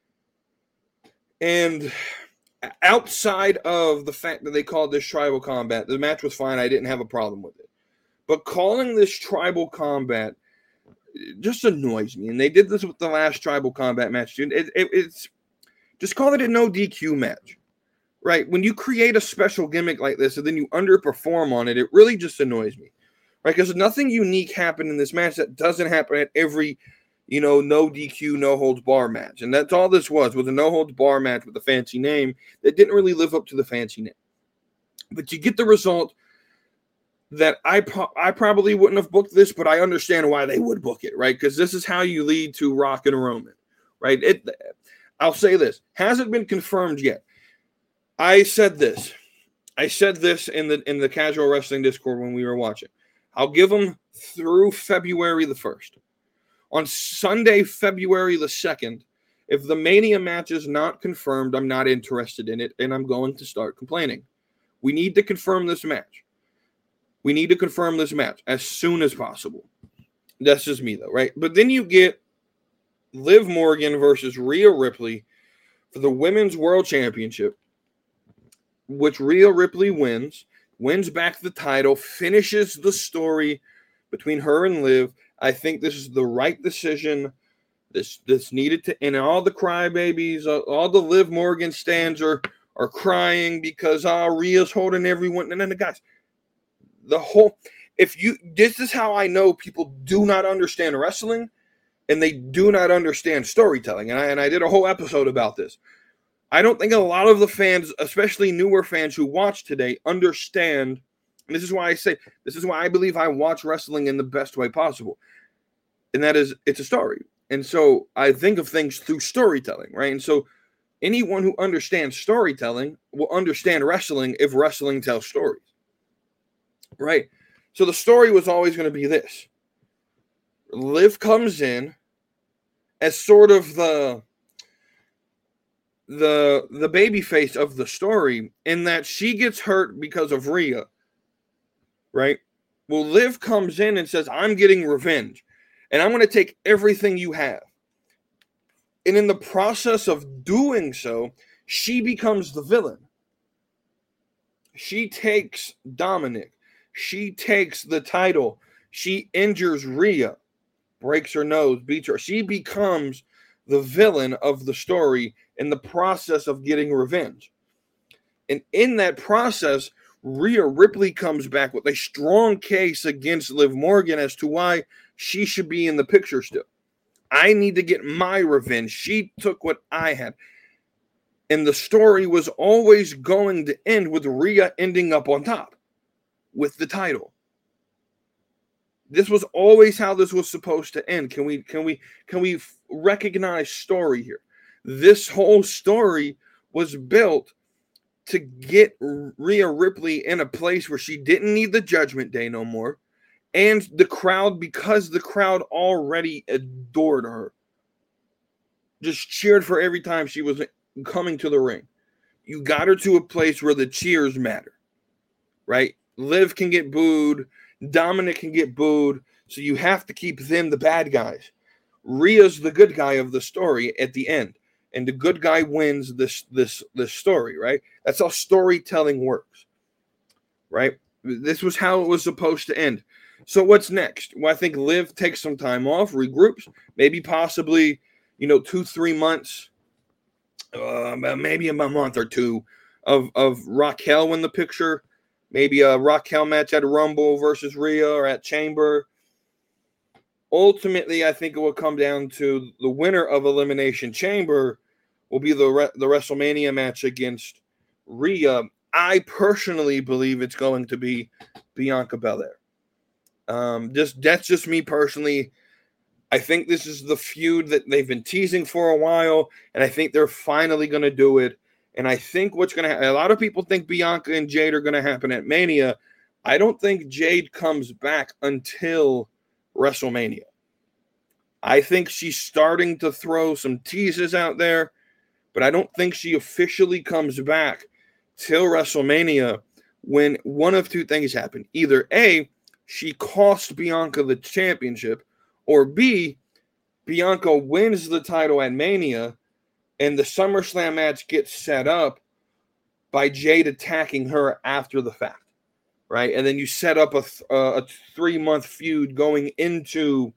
And outside of the fact that they called this tribal combat, the match was fine. I didn't have a problem with it. But calling this tribal combat just annoys me. And they did this with the last tribal combat match, dude. It's just call it a no DQ match, right? When you create a special gimmick like this and then you underperform on it, it really just annoys me, right? Because nothing unique happened in this match that doesn't happen at every, no DQ, no holds bar match. And that's all this was a no holds bar match with a fancy name that didn't really live up to the fancy name. But you get the result that I probably wouldn't have booked this, but I understand why they would book it, right? Because this is how you lead to Rock and Roman, right? I'll say this. Hasn't been confirmed yet. I said this in the casual wrestling Discord when we were watching. I'll give them through February the 1st. On Sunday, February the 2nd, if the Mania match is not confirmed, I'm not interested in it, and I'm going to start complaining. We need to confirm this match. We need to confirm this match as soon as possible. That's just me, though, right? But then you get Liv Morgan versus Rhea Ripley for the Women's World Championship, which Rhea Ripley wins back the title, finishes the story between her and Liv. I think this is the right decision. This needed to, and all the crybabies, all the Liv Morgan stands are crying because Rhea's holding everyone. And then the guys, this is how I know people do not understand wrestling and they do not understand storytelling. And I did a whole episode about this. I don't think a lot of the fans, especially newer fans who watch today, understand. And this is why I believe I watch wrestling in the best way possible. And that is, it's a story. And so I think of things through storytelling, right? And so anyone who understands storytelling will understand wrestling if wrestling tells stories, right? So the story was always going to be this. Liv comes in as sort of the baby face of the story in that she gets hurt because of Rhea, right? Well, Liv comes in and says, I'm getting revenge, and I'm going to take everything you have. And in the process of doing so, she becomes the villain. She takes Dominic. She takes the title. She injures Rhea, breaks her nose, beats her. She becomes the villain of the story in the process of getting revenge. And in that process, Rhea Ripley comes back with a strong case against Liv Morgan as to why she should be in the picture still. I need to get my revenge. She took what I had. And the story was always going to end with Rhea ending up on top with the title. This was always how this was supposed to end. Can we recognize story here? This whole story was built to get Rhea Ripley in a place where she didn't need the Judgment Day no more. And the crowd, because the crowd already adored her, just cheered for every time she was coming to the ring. You got her to a place where the cheers matter, right? Liv can get booed. Dominic can get booed. So you have to keep them the bad guys. Rhea's the good guy of the story at the end. And the good guy wins this story, right? That's how storytelling works, right? This was how it was supposed to end. So what's next? Well, I think Liv takes some time off, regroups, maybe possibly, 2-3 months, maybe a month or two of Raquel in the picture. Maybe a Raquel match at Rumble versus Rhea or at Chamber. Ultimately, I think it will come down to the winner of Elimination Chamber will be the WrestleMania match against Rhea. I personally believe it's going to be Bianca Belair. That's just me personally. I think this is the feud that they've been teasing for a while, and I think they're finally going to do it. And I think what's going to happen, a lot of people think Bianca and Jade are going to happen at Mania. I don't think Jade comes back until WrestleMania. I think she's starting to throw some teases out there, but I don't think she officially comes back till WrestleMania, when one of two things happen. Either A, she cost Bianca the championship, or B, Bianca wins the title at Mania, and the SummerSlam match gets set up by Jade attacking her after the fact, right? And then you set up a 3-month feud going into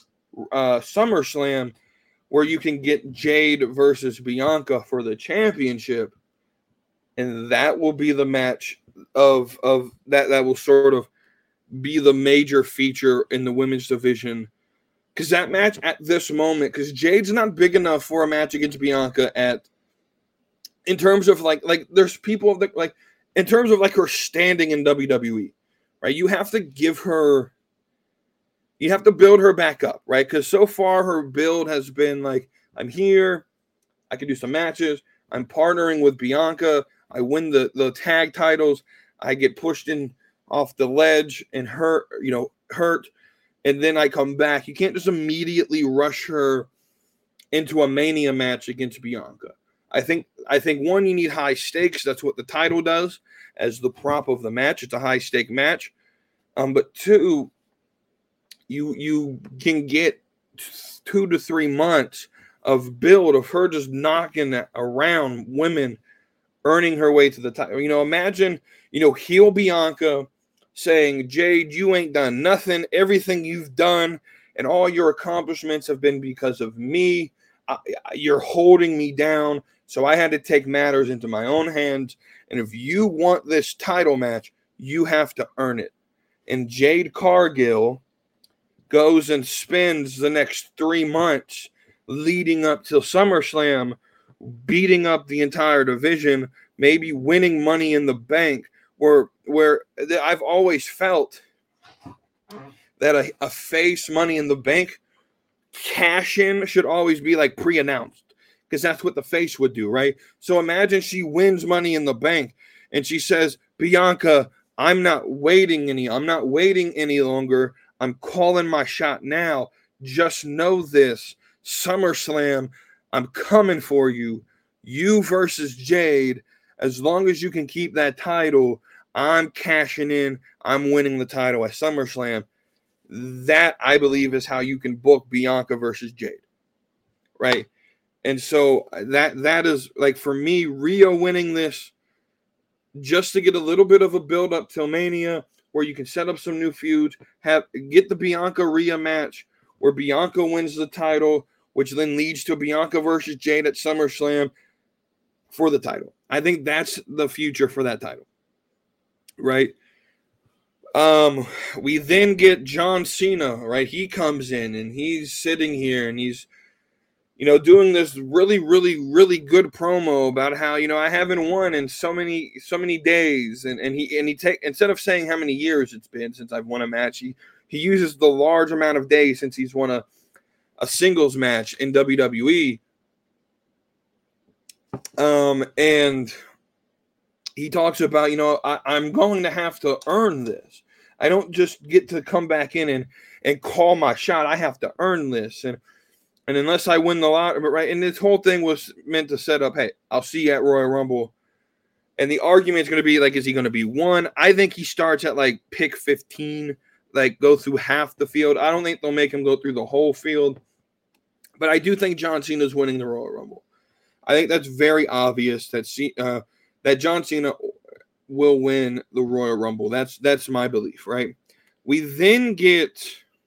SummerSlam, where you can get Jade versus Bianca for the championship, and that will be the match of that will sort of be the major feature in the women's division. Because that match at this moment, because Jade's not big enough for a match against Bianca in terms of like there's people that like in terms of like her standing in WWE, right? You have to give her, you have to build her back up, right? Because so far her build has been like, I'm here, I can do some matches, I'm partnering with Bianca, I win the tag titles, I get pushed in off the ledge and hurt, and then I come back. You can't just immediately rush her into a Mania match against Bianca. I think one, you need high stakes. That's what the title does as the prop of the match. It's a high stake match. But two, you can get 2 to 3 months of build of her just knocking around women, earning her way to the title. Imagine, heel Bianca saying, Jade, you ain't done nothing. Everything you've done and all your accomplishments have been because of me. You're holding me down. So I had to take matters into my own hands. And if you want this title match, you have to earn it. And Jade Cargill goes and spends the next 3 months leading up till SummerSlam, beating up the entire division, maybe winning Money in the Bank, where I've always felt that a face Money in the Bank cash-in should always be like pre-announced, because that's what the face would do, right? So imagine she wins Money in the Bank and she says, Bianca, I'm not waiting any longer. I'm calling my shot now. Just know this, SummerSlam, I'm coming for you. You versus Jade. As long as you can keep that title, I'm cashing in. I'm winning the title at SummerSlam. That, I believe, is how you can book Bianca versus Jade, right? And so that is, like, for me, Rhea winning this just to get a little bit of a build-up till Mania, where you can set up some new feuds, get the Bianca-Rhea match, where Bianca wins the title, which then leads to Bianca versus Jade at SummerSlam for the title. I think that's the future for that title, right? We then get John Cena, right? He comes in and he's sitting here and he's, doing this really, really, really good promo about how, I haven't won in so many days. And he instead of saying how many years it's been since I've won a match, he uses the large amount of days since he's won a singles match in WWE. And he talks about, I'm going to have to earn this. I don't just get to come back in and call my shot. I have to earn this. And unless I win the lot, right? And this whole thing was meant to set up, hey, I'll see you at Royal Rumble. And the argument is going to be like, is he going to be 1? I think he starts at like pick 15, like go through half the field. I don't think they'll make him go through the whole field. But I do think John Cena's winning the Royal Rumble. I think that's very obvious that John Cena will win the Royal Rumble. That's my belief, right? We then get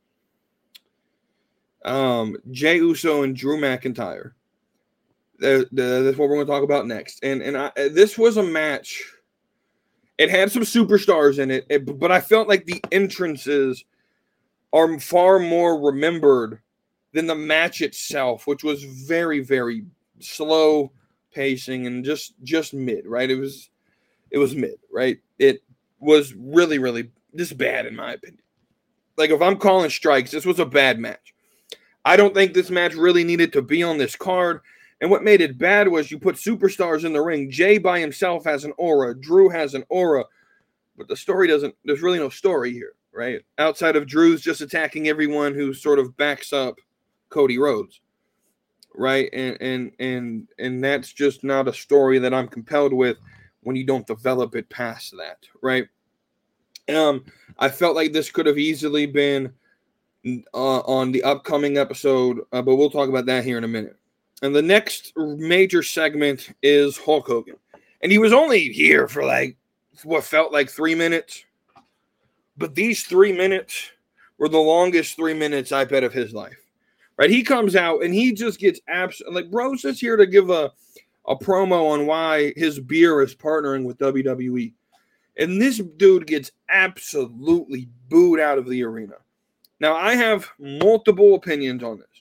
Jey Uso and Drew McIntyre. That's what we're going to talk about next. And this was a match. It had some superstars in it, but I felt like the entrances are far more remembered than the match itself, which was very, very slow pacing and just mid, right? It was mid, right? It was really, really just bad in my opinion. Like, if I'm calling strikes, this was a bad match. I don't think this match really needed to be on this card. And what made it bad was you put superstars in the ring. Jay by himself has an aura. Drew has an aura. But the story there's really no story here, right? Outside of Drew's just attacking everyone who sort of backs up Cody Rhodes, right? And that's just not a story that I'm compelled with when you don't develop it past that, right? I felt like this could have easily been on the upcoming episode, but we'll talk about that here in a minute. And the next major segment is Hulk Hogan. And he was only here for like what felt like 3 minutes. But these 3 minutes were the longest 3 minutes I bet of his life. Right? He comes out and he just gets like bro's just here to give a promo on why his beer is partnering with WWE. And this dude gets absolutely booed out of the arena. Now, I have multiple opinions on this.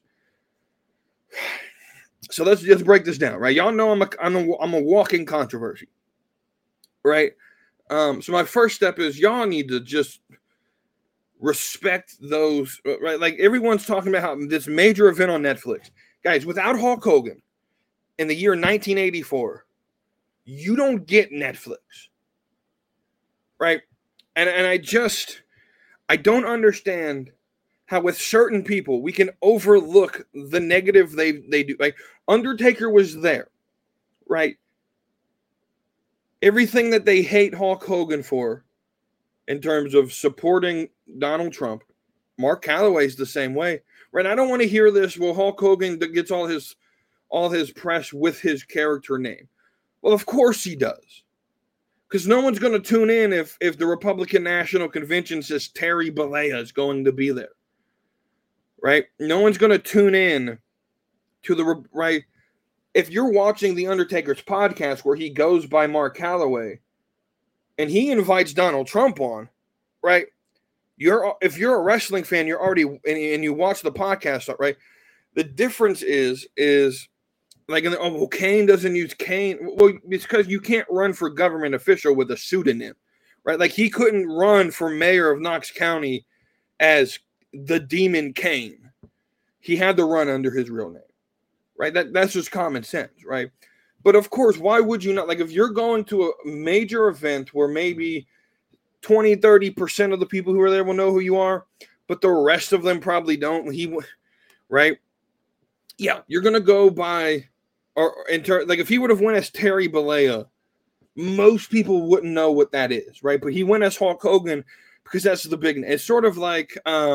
So let's just break this down, right? Y'all know I'm a walking controversy, right? So my first step is y'all need to just respect those, right? Like everyone's talking about how this major event on Netflix. Guys, without Hulk Hogan in the year 1984, you don't get Netflix, right? And I don't understand how with certain people we can overlook the negative they do. Like Undertaker was there, right? Everything that they hate Hulk Hogan for in terms of supporting Donald Trump, Mark Calloway's the same way, right? I don't want to hear this. Well, Hulk Hogan gets all his press with his character name. Well, of course he does. Because no one's going to tune in if the Republican National Convention says Terry Bollea is going to be there. Right? No one's going to tune in to the right. If you're watching The Undertaker's podcast where he goes by Mark Calloway and he invites Donald Trump on, right? If you're a wrestling fan, you're already and you watch the podcast, right? The difference is like, well, Kane doesn't use Kane. Well, it's because you can't run for government official with a pseudonym, right? Like he couldn't run for mayor of Knox County as the Demon Kane. He had to run under his real name, right? That's just common sense, right? But of course, why would you not? Like if you're going to a major event where maybe 20-30% of the people who are there will know who you are, but the rest of them probably don't. Right? Yeah, you're gonna go by, like if he would have went as Terry Bollea, most people wouldn't know what that is, right? But he went as Hulk Hogan because that's the big. It's sort of like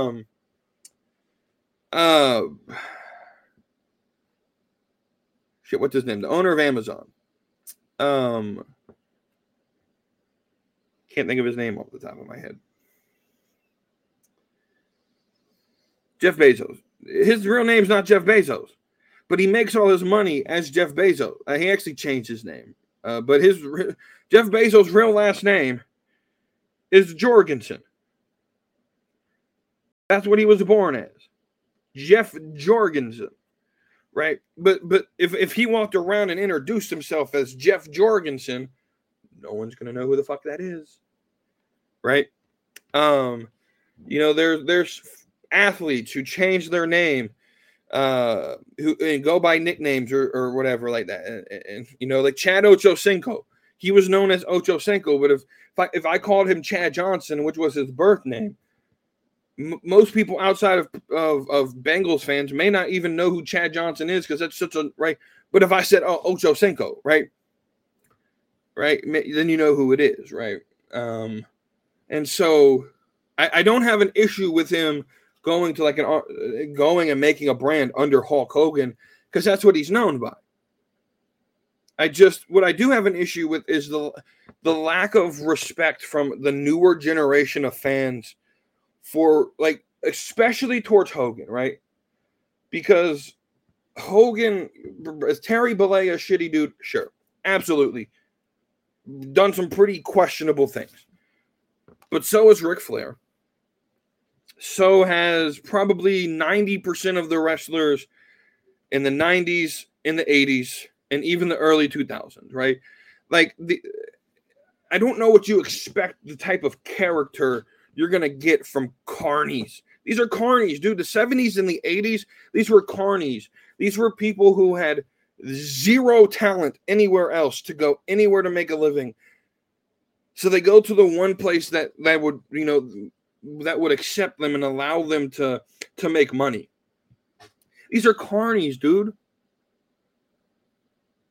what's his name? The owner of Amazon. Can't think of his name off the top of my head. Jeff Bezos. His real name's not Jeff Bezos, but he makes all his money as Jeff Bezos. He actually changed his name, but Jeff Bezos' real last name is Jorgensen. That's what he was born as, Jeff Jorgensen, right? But if he walked around and introduced himself as Jeff Jorgensen, no one's gonna know who the fuck that is, right? There's athletes who change their name, who and go by nicknames or whatever like that, and like Chad Ochocinco, he was known as Ochocinco, but if I called him Chad Johnson, which was his birth name, most people outside of Bengals fans may not even know who Chad Johnson is because that's such a right. But if I said Ochocinco, right, then you know who it is, right? And so I don't have an issue with him going to going and making a brand under Hulk Hogan because that's what he's known by. What I do have an issue with is the lack of respect from the newer generation of fans for especially towards Hogan, right? Because Hogan, Terry Bollea, shitty dude, sure, absolutely, done some pretty questionable things, but so is Ric Flair. So has probably 90% of the wrestlers in the 90s, in the 80s, and even the early 2000s, right? I don't know what you expect the type of character you're going to get from carnies. These are carnies, dude. The 70s and the 80s, these were carnies. These were people who had zero talent anywhere else to go anywhere to make a living. So they go to the one place that would, that would accept them and allow them to make money. These are carnies, dude.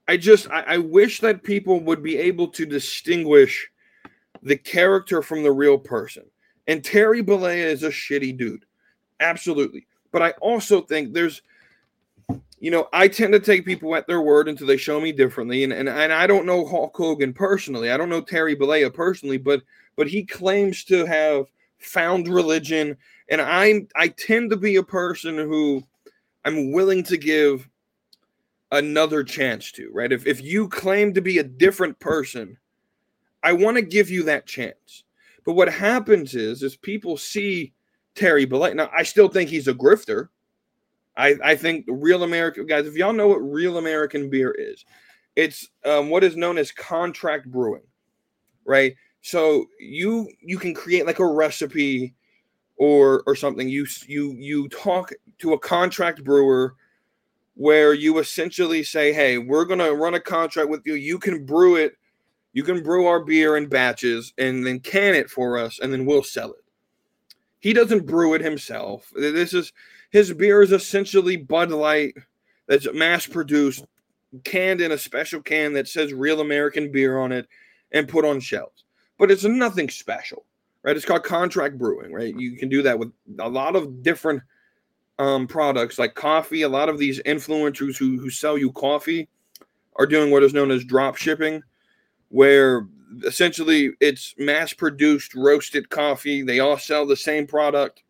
I wish that people would be able to distinguish the character from the real person. And Terry Bollea is a shitty dude. Absolutely. But I also think there's, I tend to take people at their word until they show me differently. And I don't know Hulk Hogan personally. I don't know Terry Bollea personally, but he claims to have found religion. And I tend to be a person who I'm willing to give another chance to, right? If you claim to be a different person, I want to give you that chance. But what happens is people see Terry Bollea. Now, I still think he's a grifter. I think real American guys, if y'all know what real American beer is, it's what is known as contract brewing, right? So you can create like a recipe or something. You talk to a contract brewer where you essentially say, hey, we're going to run a contract with you. You can brew it. You can brew our beer in batches and then can it for us, and then we'll sell it. He doesn't brew it himself. His beer is essentially Bud Light that's mass produced, canned in a special can that says Real American Beer on it and put on shelves. But it's nothing special, right? It's called contract brewing, right? You can do that with a lot of different products like coffee. A lot of these influencers who sell you coffee are doing what is known as drop shipping, where essentially it's mass-produced roasted coffee. They all sell the same product.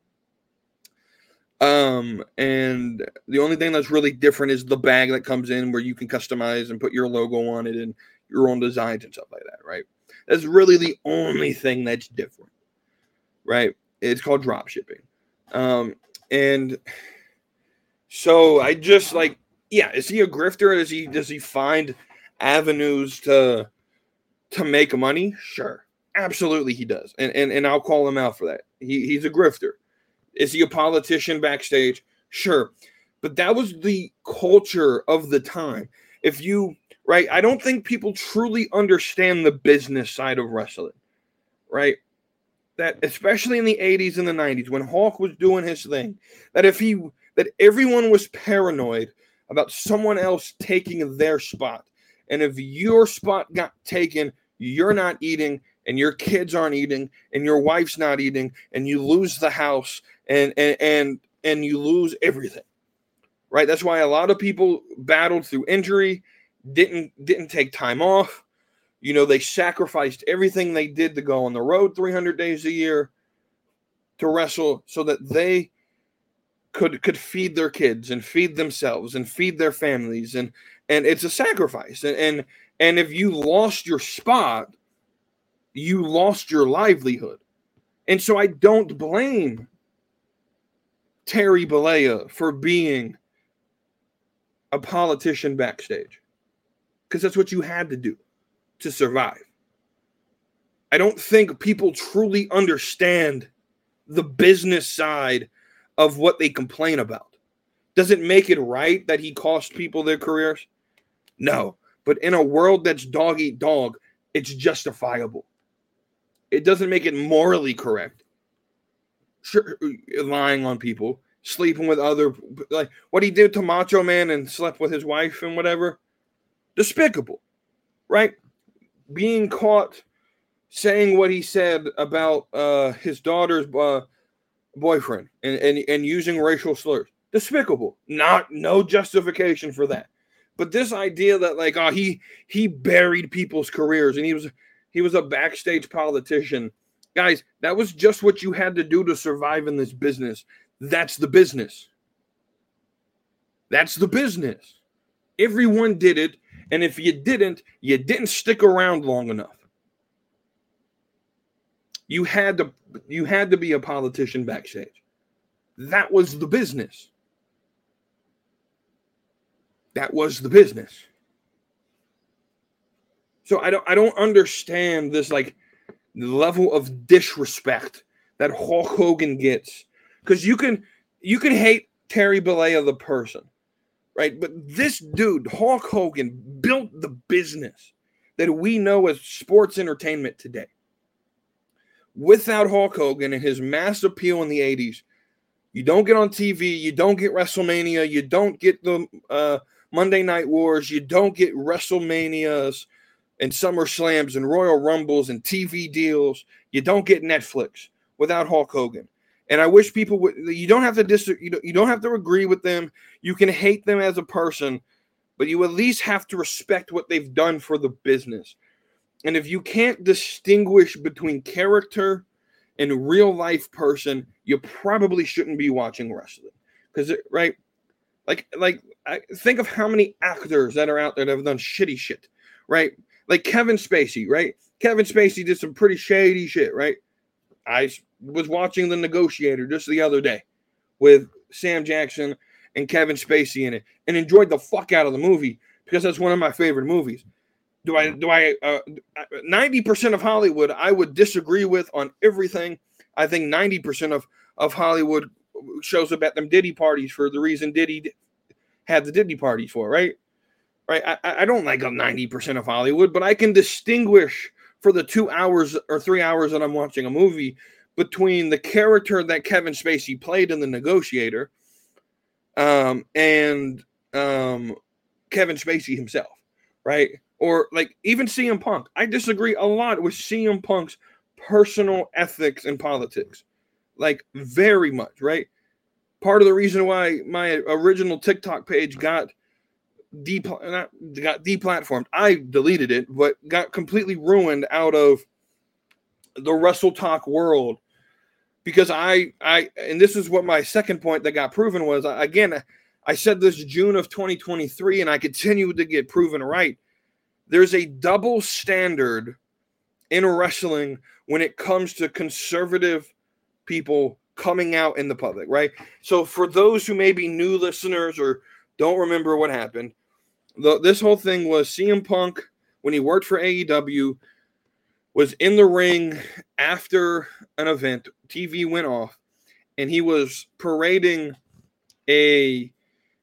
And the only thing that's really different is the bag that comes in where you can customize and put your logo on it and your own designs and stuff like that, right? That's really the only thing that's different, right? It's called drop shipping. And so I just is he a grifter? Does he find avenues to make money? Sure. Absolutely he does. And I'll call him out for that. He's a grifter. Is he a politician backstage? Sure. But that was the culture of the time. I don't think people truly understand the business side of wrestling, right? That especially in the 80s and the 90s when Hulk was doing his thing, that everyone was paranoid about someone else taking their spot. And if your spot got taken, you're not eating, and your kids aren't eating, and your wife's not eating, and you lose the house, and you lose everything, right? That's why a lot of people battled through injury, didn't take time off. They sacrificed everything they did to go on the road 300 days a year to wrestle so that they could feed their kids and feed themselves and feed their families. And it's a sacrifice. And if you lost your spot, you lost your livelihood. And so I don't blame Terry Bollea for being a politician backstage, because that's what you had to do to survive. I don't think people truly understand the business side of what they complain about. Does it make it right that he cost people their careers? No. But in a world that's dog eat dog, it's justifiable. It doesn't make it morally correct. Sure, lying on people, sleeping with other, like what he did to Macho Man and slept with his wife and whatever. Despicable, right? Being caught saying what he said about his daughter's boyfriend and using racial slurs. Despicable. No justification for that. But this idea that he buried people's careers and he was a backstage politician. Guys, that was just what you had to do to survive in this business. That's the business. That's the business. Everyone did it, and if you didn't stick around long enough. You had to be a politician backstage. That was the business. That was the business. So I don't understand this level of disrespect that Hulk Hogan gets, because you can hate Terry Bollea the person, right? But this dude, Hulk Hogan, built the business that we know as sports entertainment today. Without Hulk Hogan and his mass appeal in the 80s, you don't get on TV, you don't get WrestleMania, you don't get the Monday Night Wars. You don't get WrestleManias and SummerSlams and Royal Rumbles and TV deals. You don't get Netflix without Hulk Hogan. And I wish people would. You don't have to you don't have to agree with them. You can hate them as a person, but you at least have to respect what they've done for the business. And if you can't distinguish between character and real life person, you probably shouldn't be watching wrestling. Because right, like think of how many actors that are out there that have done shitty shit, right? Like Kevin Spacey, right? Kevin Spacey did some pretty shady shit, right? I was watching The Negotiator just the other day with Sam Jackson and Kevin Spacey in it, and enjoyed the fuck out of the movie because that's one of my favorite movies. 90% of Hollywood I would disagree with on everything. I think 90% of Hollywood shows up at them Diddy parties for the reason Diddy had the Diddy parties for, right? Right. I don't like 90% of Hollywood, but I can distinguish for the 2 hours or 3 hours that I'm watching a movie between the character that Kevin Spacey played in The Negotiator and Kevin Spacey himself, right? Or like even CM Punk. I disagree a lot with CM Punk's personal ethics and politics, like very much, right? Part of the reason why my original TikTok page got deplatformed. I deleted it, but got completely ruined out of the Wrestle Talk world because I and this is what my second point that got proven was, again, I said this June of 2023 and I continue to get proven right. There's a double standard in wrestling when it comes to conservative people coming out in the public, right? So for those who may be new listeners or don't remember what happened, this whole thing was CM Punk, when he worked for AEW, was in the ring after an event. TV went off, and he was parading a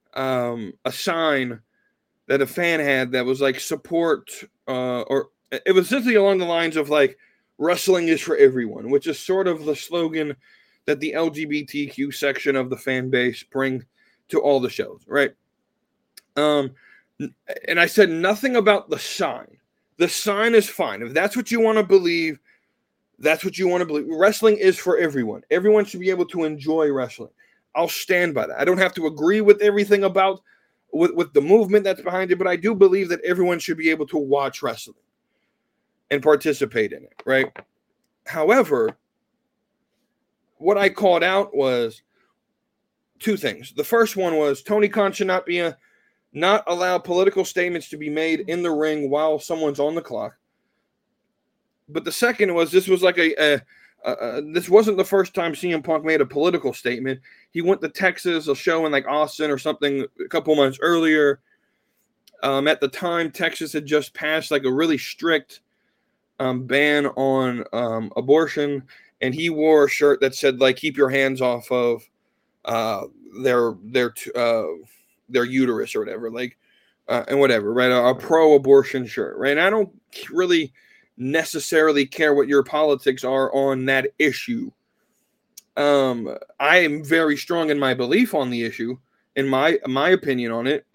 sign that a fan had that was like support, or it was essentially along the lines of like wrestling is for everyone, which is sort of the slogan that the LGBTQ section of the fan base bring to all the shows, right? And I said nothing about the sign. The sign is fine. If that's what you want to believe, that's what you want to believe. Wrestling is for everyone. Everyone should be able to enjoy wrestling. I'll stand by that. I don't have to agree with everything about with the movement that's behind it, but I do believe that everyone should be able to watch wrestling and participate in it, right? However, what I called out was two things. The first one was Tony Khan should not allow political statements to be made in the ring while someone's on the clock. But the second was this was like this wasn't the first time CM Punk made a political statement. He went to Texas, a show in like Austin or something a couple months earlier. At the time, Texas had just passed like a really strict ban on abortion, and he wore a shirt that said like "Keep your hands off of their uterus" or whatever, like and whatever, right? A pro-abortion shirt, right? And I don't really necessarily care what your politics are on that issue. I am very strong in my belief on the issue, in my opinion on it.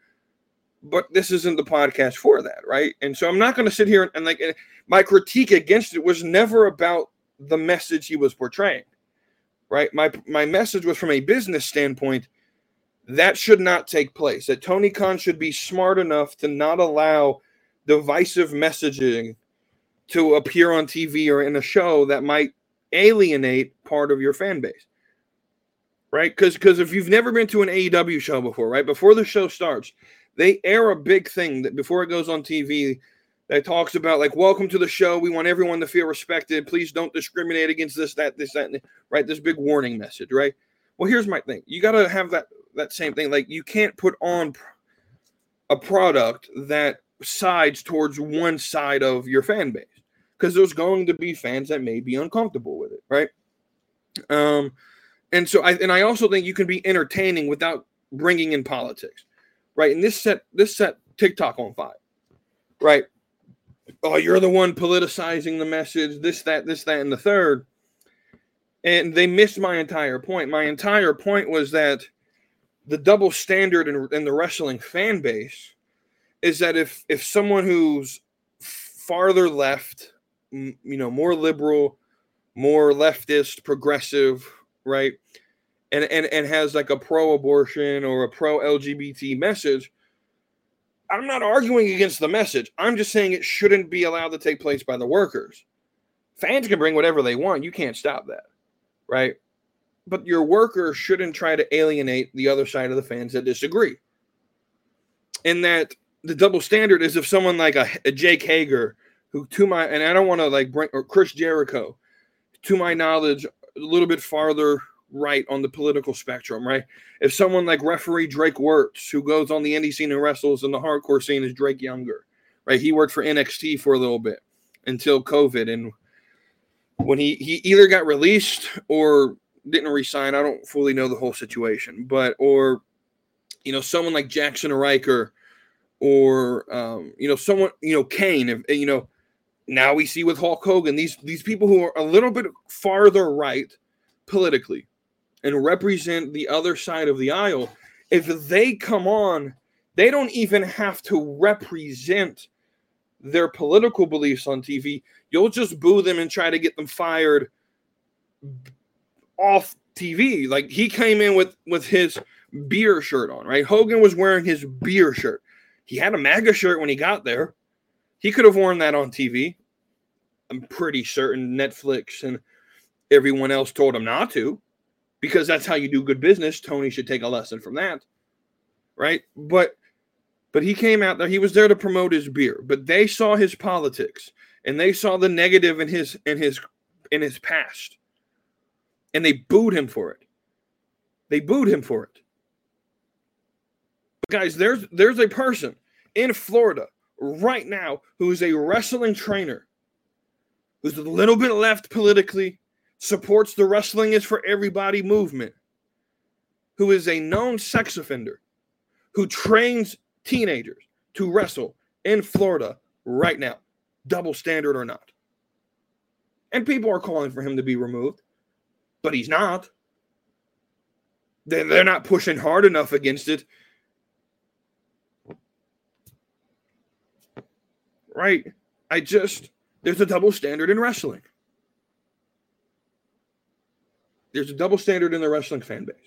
But this isn't the podcast for that, right? And so I'm not going to sit here and like my critique against it was never about the message he was portraying, right? My message was from a business standpoint. That should not take place. That Tony Khan should be smart enough to not allow divisive messaging to appear on TV or in a show that might alienate part of your fan base, right? Because if you've never been to an AEW show before, right, before the show starts, they air a big thing that before it goes on TV that talks about like, welcome to the show. We want everyone to feel respected. Please don't discriminate against this, that, right? This big warning message, right? Well, here's my thing. You got to have that same thing. Like you can't put on a product that sides towards one side of your fan base because there's going to be fans that may be uncomfortable with it, right? And so I also think you can be entertaining without bringing in politics, right? And this set TikTok on fire, right? Oh, you're the one politicizing the message, this, that, and the third. And they missed my entire point. My entire point was that the double standard in the wrestling fan base is that if someone who's farther left, more liberal, more leftist, progressive, right, and has like a pro-abortion or a pro-LGBT message, I'm not arguing against the message. I'm just saying it shouldn't be allowed to take place by the workers. Fans can bring whatever they want. You can't stop that, right? But your workers shouldn't try to alienate the other side of the fans that disagree. And that the double standard is if someone like a Jake Hager, who and I don't want to like bring, or Chris Jericho, to my knowledge, a little bit farther right on the political spectrum, right? If someone like referee Drake Wirtz, who goes on the indie scene and wrestles in the hardcore scene, is Drake Younger, right? He worked for NXT for a little bit until COVID. And when he either got released or didn't resign, I don't fully know the whole situation, but, or, someone like Jackson Riker, or, someone, Kane, now we see with Hulk Hogan, these people who are a little bit farther right politically and represent the other side of the aisle. If they come on, they don't even have to represent their political beliefs on TV. You'll just boo them and try to get them fired off TV. Like he came in with his beer shirt on, right? Hogan was wearing his beer shirt. He had a MAGA shirt when he got there. He could have worn that on TV. I'm pretty certain Netflix and everyone else told him not to, because that's how you do good business. Tony should take a lesson from that, right? But he came out there. He was there to promote his beer, but they saw his politics and they saw the negative in his past, and they booed him for it. They booed him for it. But guys, there's a person in Florida right now who is a wrestling trainer, who's a little bit left politically, supports the wrestling is for everybody movement, who is a known sex offender, who trains teenagers to wrestle in Florida right now, double standard or not. And people are calling for him to be removed, but he's not. They're not pushing hard enough against it. Right? There's a double standard in wrestling. There's a double standard in the wrestling fan base.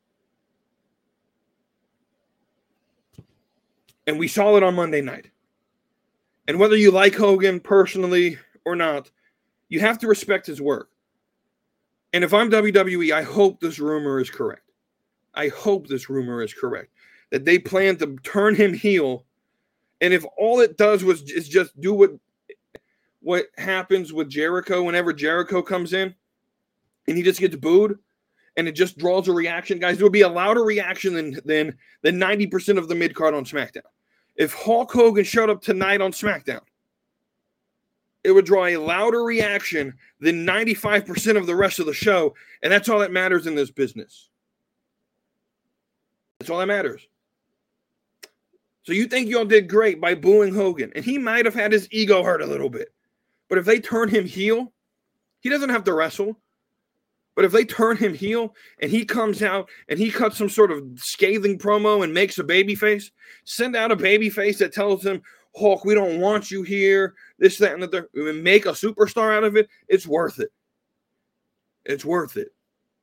And we saw it on Monday night. And whether you like Hogan personally or not, you have to respect his work. And if I'm WWE, I hope this rumor is correct. I hope this rumor is correct. That they plan to turn him heel. And if all it does is just do what happens with Jericho whenever Jericho comes in, and he just gets booed, and it just draws a reaction. Guys, there will be a louder reaction than 90% of the mid-card on SmackDown. If Hulk Hogan showed up tonight on SmackDown, it would draw a louder reaction than 95% of the rest of the show, and that's all that matters in this business. That's all that matters. So you think y'all did great by booing Hogan, and he might have had his ego hurt a little bit. But if they turn him heel, he doesn't have to wrestle. But if they turn him heel and he comes out and he cuts some sort of scathing promo and makes a babyface, send out a babyface that tells him, Hulk, we don't want you here, this, that, and the third, and make a superstar out of it, it's worth it. It's worth it.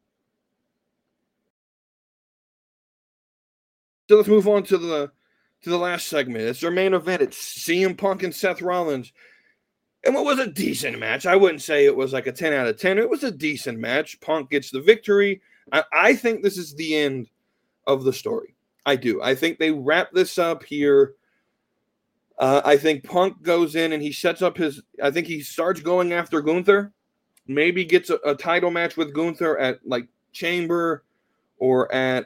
So let's move on to the last segment. It's their main event. It's CM Punk and Seth Rollins. And what was a decent match. I wouldn't say it was like a 10 out of 10. It was a decent match. Punk gets the victory. I think this is the end of the story. I do. I think they wrap this up here. I think Punk goes in and he sets up I think he starts going after Gunther. Maybe gets a title match with Gunther at like Chamber or at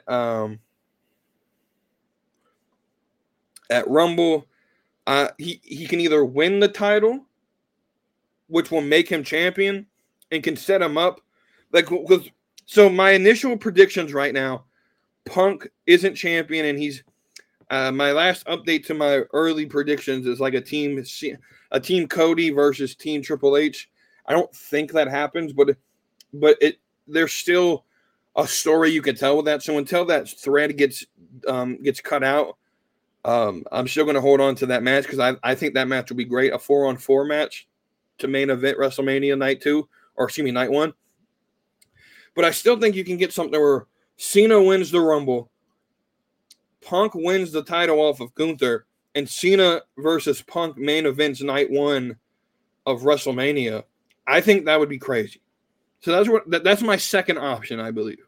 Rumble. He can either win the title, which will make him champion and can set him up. So my initial predictions right now, Punk isn't champion, and he's my last update to my early predictions is like a team Cody versus team Triple H. I don't think that happens, but there's still a story you can tell with that. So until that thread gets cut out, I'm still going to hold on to that match because I think that match will be great. A 4-on-4 match to main event WrestleMania night 1. But I still think you can get something where Cena wins the Rumble, Punk wins the title off of Gunther, and Cena versus Punk main events night 1 of WrestleMania. I think that would be crazy. So that's my second option, I believe.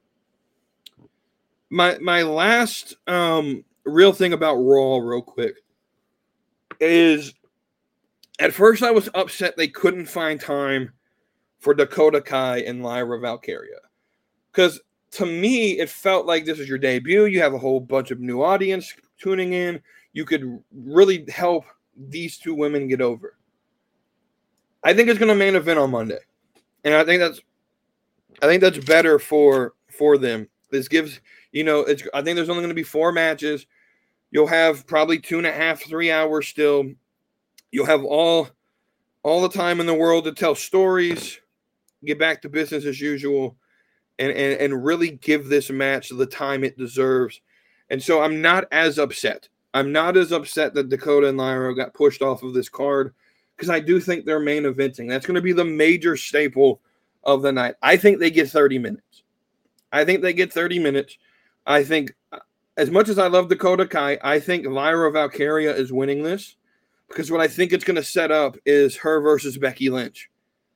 My last real thing about Raw, real quick, is at first I was upset they couldn't find time for Dakota Kai and Lyra Valkyria. Because to me, it felt like this is your debut. You have a whole bunch of new audience tuning in. You could really help these two women get over. I think it's going to main event on Monday. And I think that's better for them. This gives, I think there's only going to be 4 matches. You'll have probably 2.5, 3 hours still. You'll have all the time in the world to tell stories, get back to business as usual, and really give this match the time it deserves. And so I'm not as upset. I'm not as upset that Dakota and Lyra got pushed off of this card because I do think they're main eventing. That's going to be the major staple of the night. I think they get 30 minutes. I think, as much as I love Dakota Kai, I think Lyra Valkyria is winning this because what I think it's going to set up is her versus Becky Lynch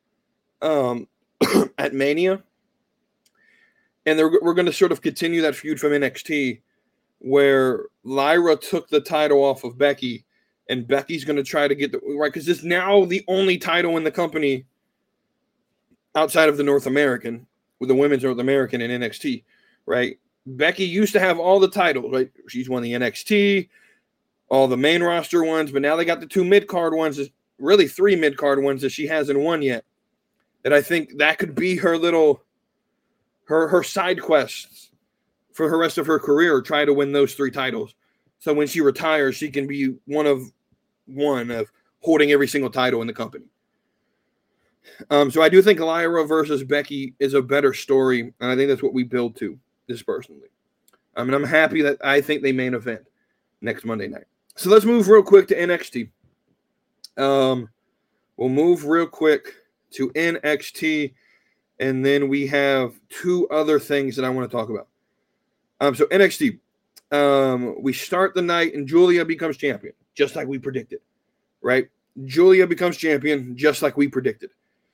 at Mania. And we're going to sort of continue that feud from NXT where Lyra took the title off of Becky and Becky's going to try to get right because it's now the only title in the company outside of the North American, with the women's North American and NXT, right? Becky used to have all the titles, right? She's won the NXT, all the main roster ones, but now they got the 2 mid-card ones, really 3 mid-card ones that she hasn't won yet. And I think that could be her little, her side quests for the rest of her career, try to win those 3 titles. So when she retires, she can be one of holding every single title in the company. So I do think Lyra versus Becky is a better story, and I think that's what we build to, just personally. I mean, I'm happy that I think they main event next Monday night. So let's move real quick to NXT. We'll move real quick to NXT, and then we have 2 other things that I want to talk about. So NXT, we start the night, and Julia becomes champion, just like we predicted, right? Julia becomes champion, just like we predicted.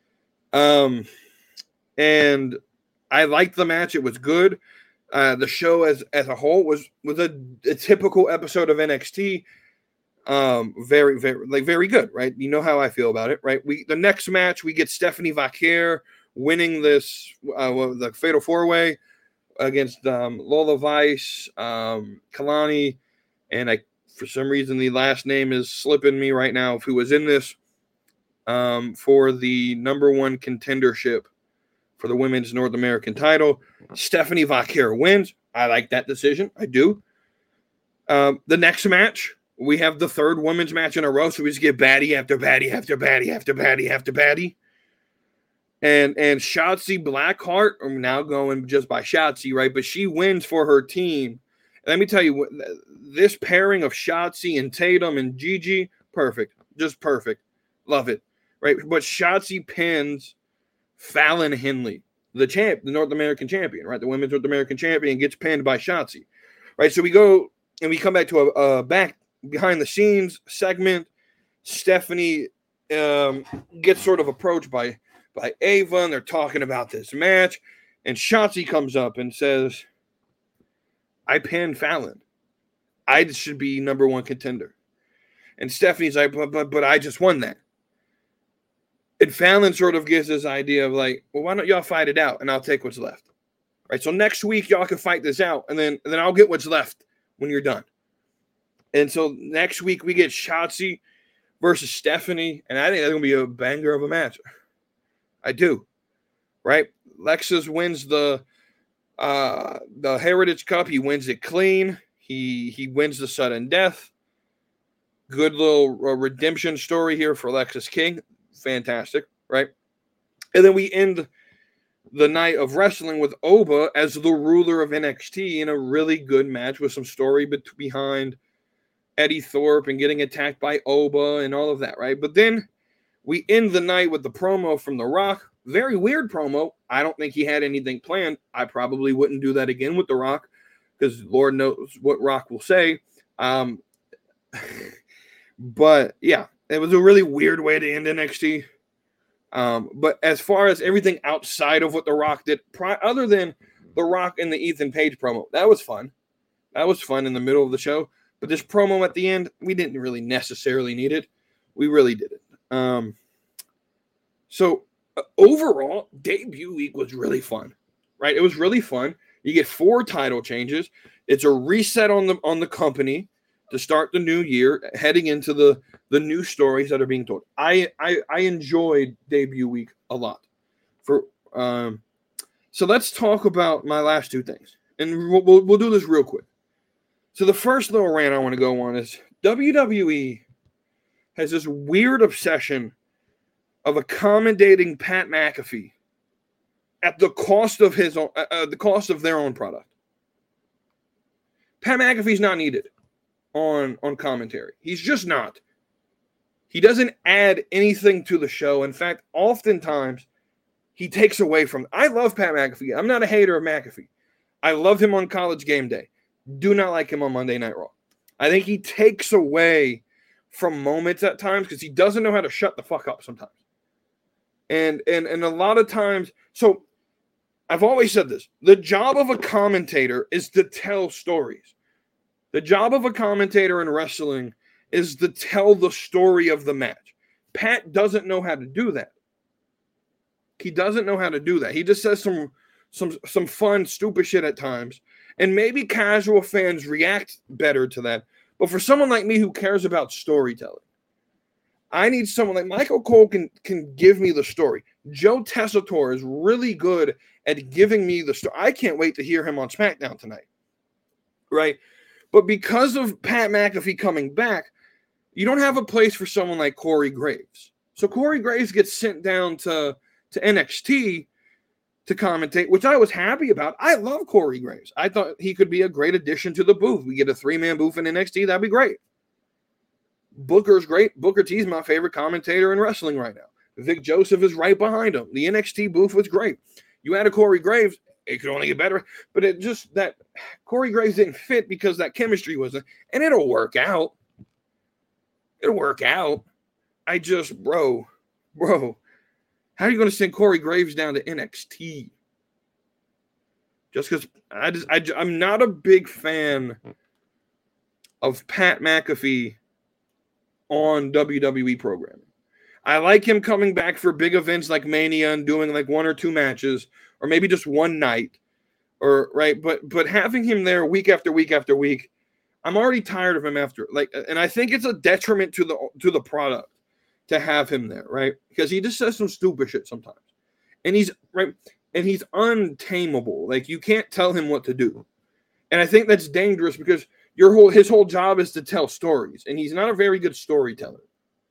And I liked the match. It was good. The show as a whole was a typical episode of NXT. Very, very, very good, right? You know how I feel about it, right? The next match, we get Stephanie Vaquer winning this, the Fatal 4-Way against Lola Vice, Kalani, and for some reason the last name is slipping me right now of who was in this. For the number 1 contendership for the women's North American title. Stephanie Vaquer wins. I like that decision. I do. The next match, we have the 3rd women's match in a row, so we just get baddie after baddie after baddie after baddie after baddie. And Shotzi Blackheart, I'm now going just by Shotzi, right? But she wins for her team. And let me tell you, this pairing of Shotzi and Tatum and Gigi, perfect. Just perfect. Love it. Right, but Shotzi pins Fallon Henley, the North American champion, right? The women's North American champion gets pinned by Shotzi, right? So we go and we come back to a back behind the scenes segment. Stephanie gets sort of approached by Ava, and they're talking about this match, and Shotzi comes up and says, "I pinned Fallon. I should be number 1 contender." And Stephanie's like, but I just won that. And Fallon sort of gives this idea of like, well, why don't y'all fight it out and I'll take what's left. Right? So next week y'all can fight this out and then I'll get what's left when you're done. And so next week we get Shotzi versus Stephanie, and I think that's going to be a banger of a match. I do. Right? Lexus wins the Heritage Cup. He wins it clean. He wins the sudden death. Good little redemption story here for Lexus King. Fantastic, right? And then we end the night of wrestling with Oba as the ruler of NXT in a really good match with some story behind Eddie Thorpe and getting attacked by Oba and all of that, right? But then we end the night with the promo from The Rock. Very weird promo. I don't think he had anything planned. I probably wouldn't do that again with The Rock because Lord knows what Rock will say. But yeah, it was a really weird way to end NXT. But as far as everything outside of what The Rock did, other than The Rock and the Ethan Page promo, that was fun. That was fun in the middle of the show. But this promo at the end, we didn't really necessarily need it. We really didn't. So overall, debut week was really fun, right? It was really fun. You get 4 title changes. It's a reset on the company to start the new year, heading into the new stories that are being told. I enjoyed debut week a lot. So let's talk about my last 2 things, and we'll do this real quick. So the first little rant I want to go on is WWE has this weird obsession of accommodating Pat McAfee at the cost of their own product. Pat McAfee's not needed on commentary. He's just not. He doesn't add anything to the show. In fact, oftentimes he takes away from. I love Pat McAfee. I'm not a hater of McAfee. I love him on College Game Day. Do not like him on Monday Night Raw. I think he takes away from moments at times because he doesn't know how to shut the fuck up sometimes. And a lot of times, so I've always said this, the job of a commentator is to tell stories. The job of a commentator in wrestling is to tell the story of the match. Pat doesn't know how to do that. He doesn't know how to do that. He just says some fun, stupid shit at times. And maybe casual fans react better to that. But for someone like me who cares about storytelling, I need someone like Michael Cole can give me the story. Joe Tessitore is really good at giving me the story. I can't wait to hear him on SmackDown tonight. Right? But because of Pat McAfee coming back, you don't have a place for someone like Corey Graves. So Corey Graves gets sent down to NXT to commentate, which I was happy about. I love Corey Graves. I thought he could be a great addition to the booth. We get a 3-man booth in NXT. That'd be great. Booker's great. Booker T's my favorite commentator in wrestling right now. Vic Joseph is right behind him. The NXT booth was great. You add a Corey Graves, it could only get better. But it just that Corey Graves didn't fit because that chemistry wasn't. And it'll work out. It'll work out. I just, bro, how are you going to send Corey Graves down to NXT? Just because I'm not a big fan of Pat McAfee on WWE programming. I like him coming back for big events like Mania and doing like 1 or 2 matches, or maybe just one night, or right. But having him there week after week after week, I'm already tired of him after. And I think it's a detriment to the product to have him there, right? Because he just says some stupid shit sometimes, and he's right, and he's untamable. Like you can't tell him what to do, and I think that's dangerous because his whole job is to tell stories, and he's not a very good storyteller.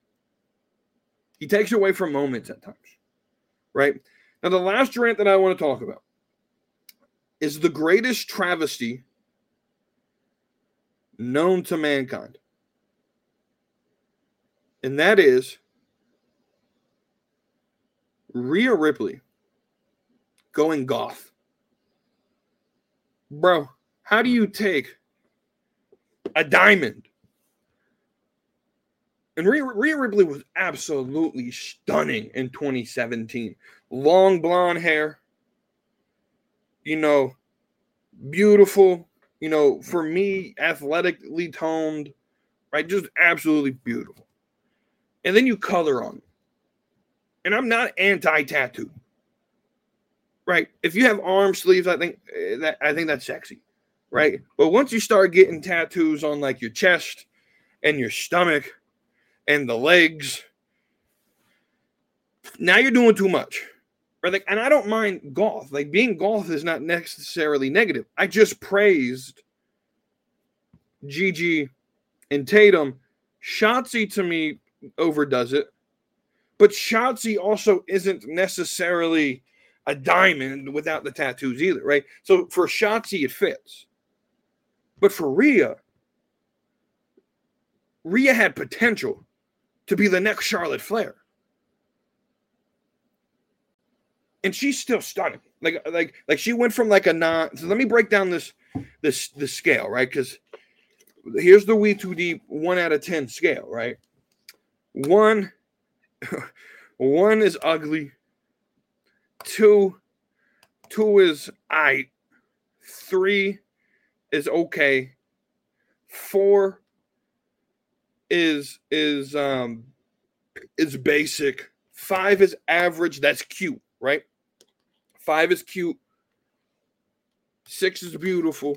He takes away from moments at times, right? Now, the last rant that I want to talk about is the greatest travesty known to mankind, and that is Rhea Ripley going goth. Bro, how do you take a diamond? And Rhea Ripley was absolutely stunning in 2017. Long blonde hair, beautiful, for me, athletically toned, right? Just absolutely beautiful. And then you color on it. And I'm not anti-tattoo, right? If you have arm sleeves, I think that's sexy, right? But once you start getting tattoos on like your chest and your stomach and the legs, now you're doing too much, right? Like, and I don't mind goth. Like being goth is not necessarily negative. I just praised Gigi and Tatum. Shotzi to me overdoes it. But Shotzi also isn't necessarily a diamond without the tattoos either, right? So for Shotzi, it fits. But for Rhea had potential to be the next Charlotte Flair. And she's still stunning. Like she went from like a 9. So let me break down this scale, right? Because here's the We Too Deep 1 out of 10 scale, right? 1 is ugly. 2 is aight. 3 is okay. 4 is basic. 5 is average. That's cute, right? 5 is cute. 6 is beautiful.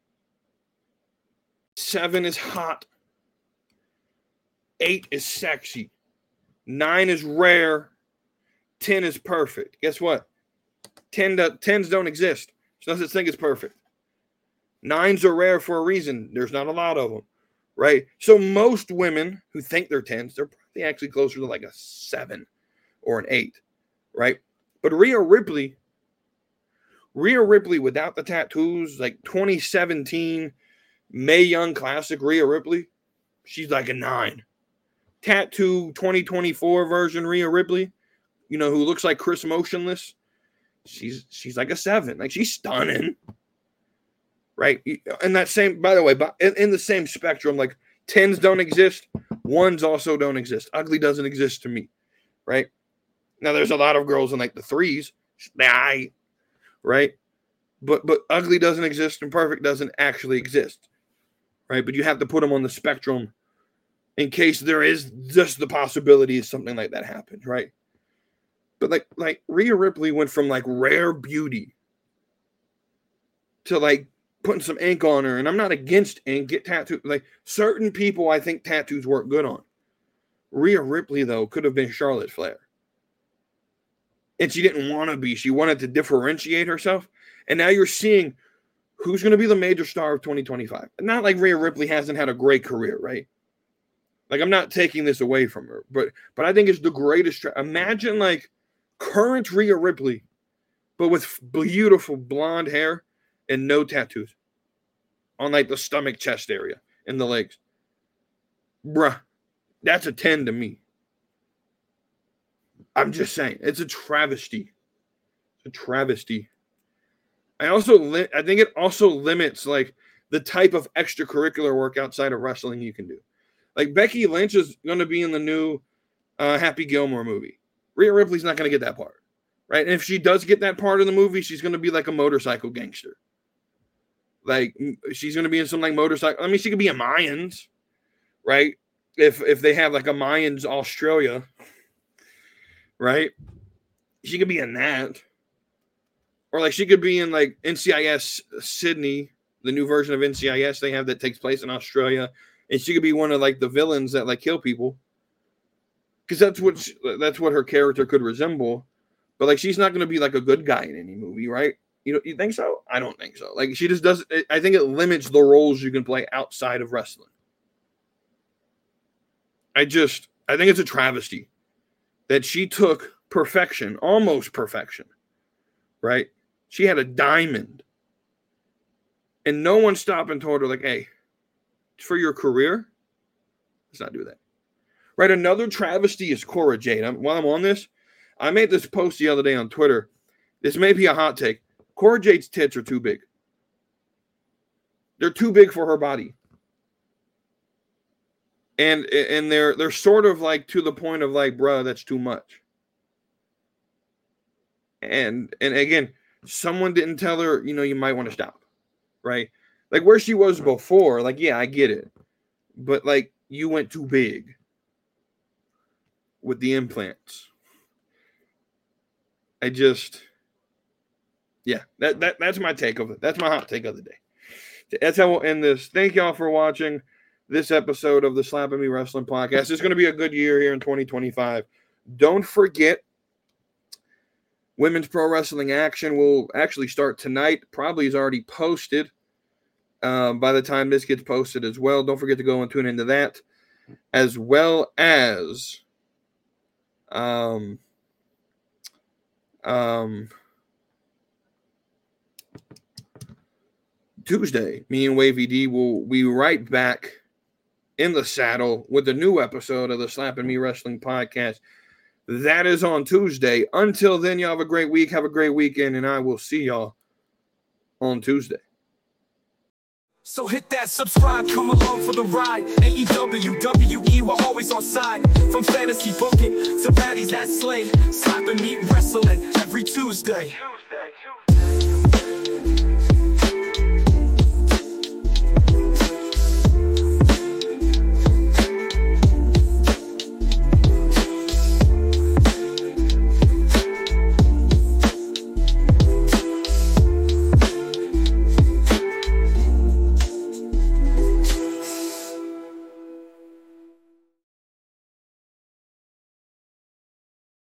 7 is hot. 8 is sexy. 9 is rare. 10 is perfect. Guess what? 10s don't exist. There's no such thing as perfect. 9s are rare for a reason. There's not a lot of them, right? So most women who think they're 10s, they're probably actually closer to like a 7 or an 8, right? But Rhea Ripley without the tattoos, like 2017 Mae Young Classic Rhea Ripley, she's like a 9. Tattoo 2024 version Rhea Ripley, who looks like Chris Motionless, she's like a 7. Like, she's stunning, right? And that same, by the way, in the same spectrum, like 10s don't exist, 1s also don't exist. Ugly doesn't exist to me, right? Now there's a lot of girls in like the 3s, right? But ugly doesn't exist and perfect doesn't actually exist, right? But you have to put them on the spectrum in case there is just the possibility of something like that happens, right? But like Rhea Ripley went from like rare beauty to like putting some ink on her. And I'm not against ink, get tattooed. Like, certain people I think tattoos work good on. Rhea Ripley, though, could have been Charlotte Flair. And she didn't want to be. She wanted to differentiate herself. And now you're seeing who's going to be the major star of 2025. Not like Rhea Ripley hasn't had a great career, right? Like, I'm not taking this away from her, but I think it's the greatest. Imagine like current Rhea Ripley, but with beautiful blonde hair and no tattoos on like the stomach, chest area, and the legs. Bruh, that's a 10 to me. I'm just saying, it's a travesty. It's a travesty. I think it also limits like the type of extracurricular work outside of wrestling you can do. Like, Becky Lynch is going to be in the new Happy Gilmore movie. Rhea Ripley's not going to get that part, right? And if she does get that part of the movie, she's going to be like a motorcycle gangster. Like, she's going to be in some like motorcycle. I mean, she could be in Mayans, right? If they have like a Mayans Australia, right? She could be in that. Or like she could be in like NCIS Sydney, the new version of NCIS they have that takes place in Australia. And she could be one of like the villains that like kill people, because that's what her character could resemble. But like, she's not going to be like a good guy in any movie, right? You think so? I don't think so. Like, she just doesn't. I think it limits the roles you can play outside of wrestling. I think it's a travesty that she took perfection, almost perfection, right? She had a diamond, and no one stopped and told her like, "Hey, for your career, let's not do that." Right? Another travesty is Cora Jade. While I'm on this, I made this post the other day on Twitter. This may be a hot take. Cora Jade's tits are too big. They're too big for her body. And they're sort of like to the point of like, bruh, that's too much. And again, someone didn't tell her, you might want to stop. Right? Like, where she was before, like, yeah, I get it. But like, you went too big with the implants. That's my take of it. That's my hot take of the day. That's how we'll end this. Thank y'all for watching this episode of the Slapping Me Wrestling Podcast. It's going to be a good year here in 2025. Don't forget, Women's Pro Wrestling Action will actually start tonight. Probably is already posted by the time this gets posted as well. Don't forget to go and tune into that, as well as Tuesday, me and Wavy D will be right back in the saddle with a new episode of the Slapping Me Wrestling Podcast. That is on Tuesday. Until then, y'all have a great week. Have a great weekend, and I will see y'all on Tuesday. So hit that subscribe, come along for the ride. AEW, WWE, we're always on side. From fantasy booking to baddies that slay. Slapping Me Wrestling every Tuesday.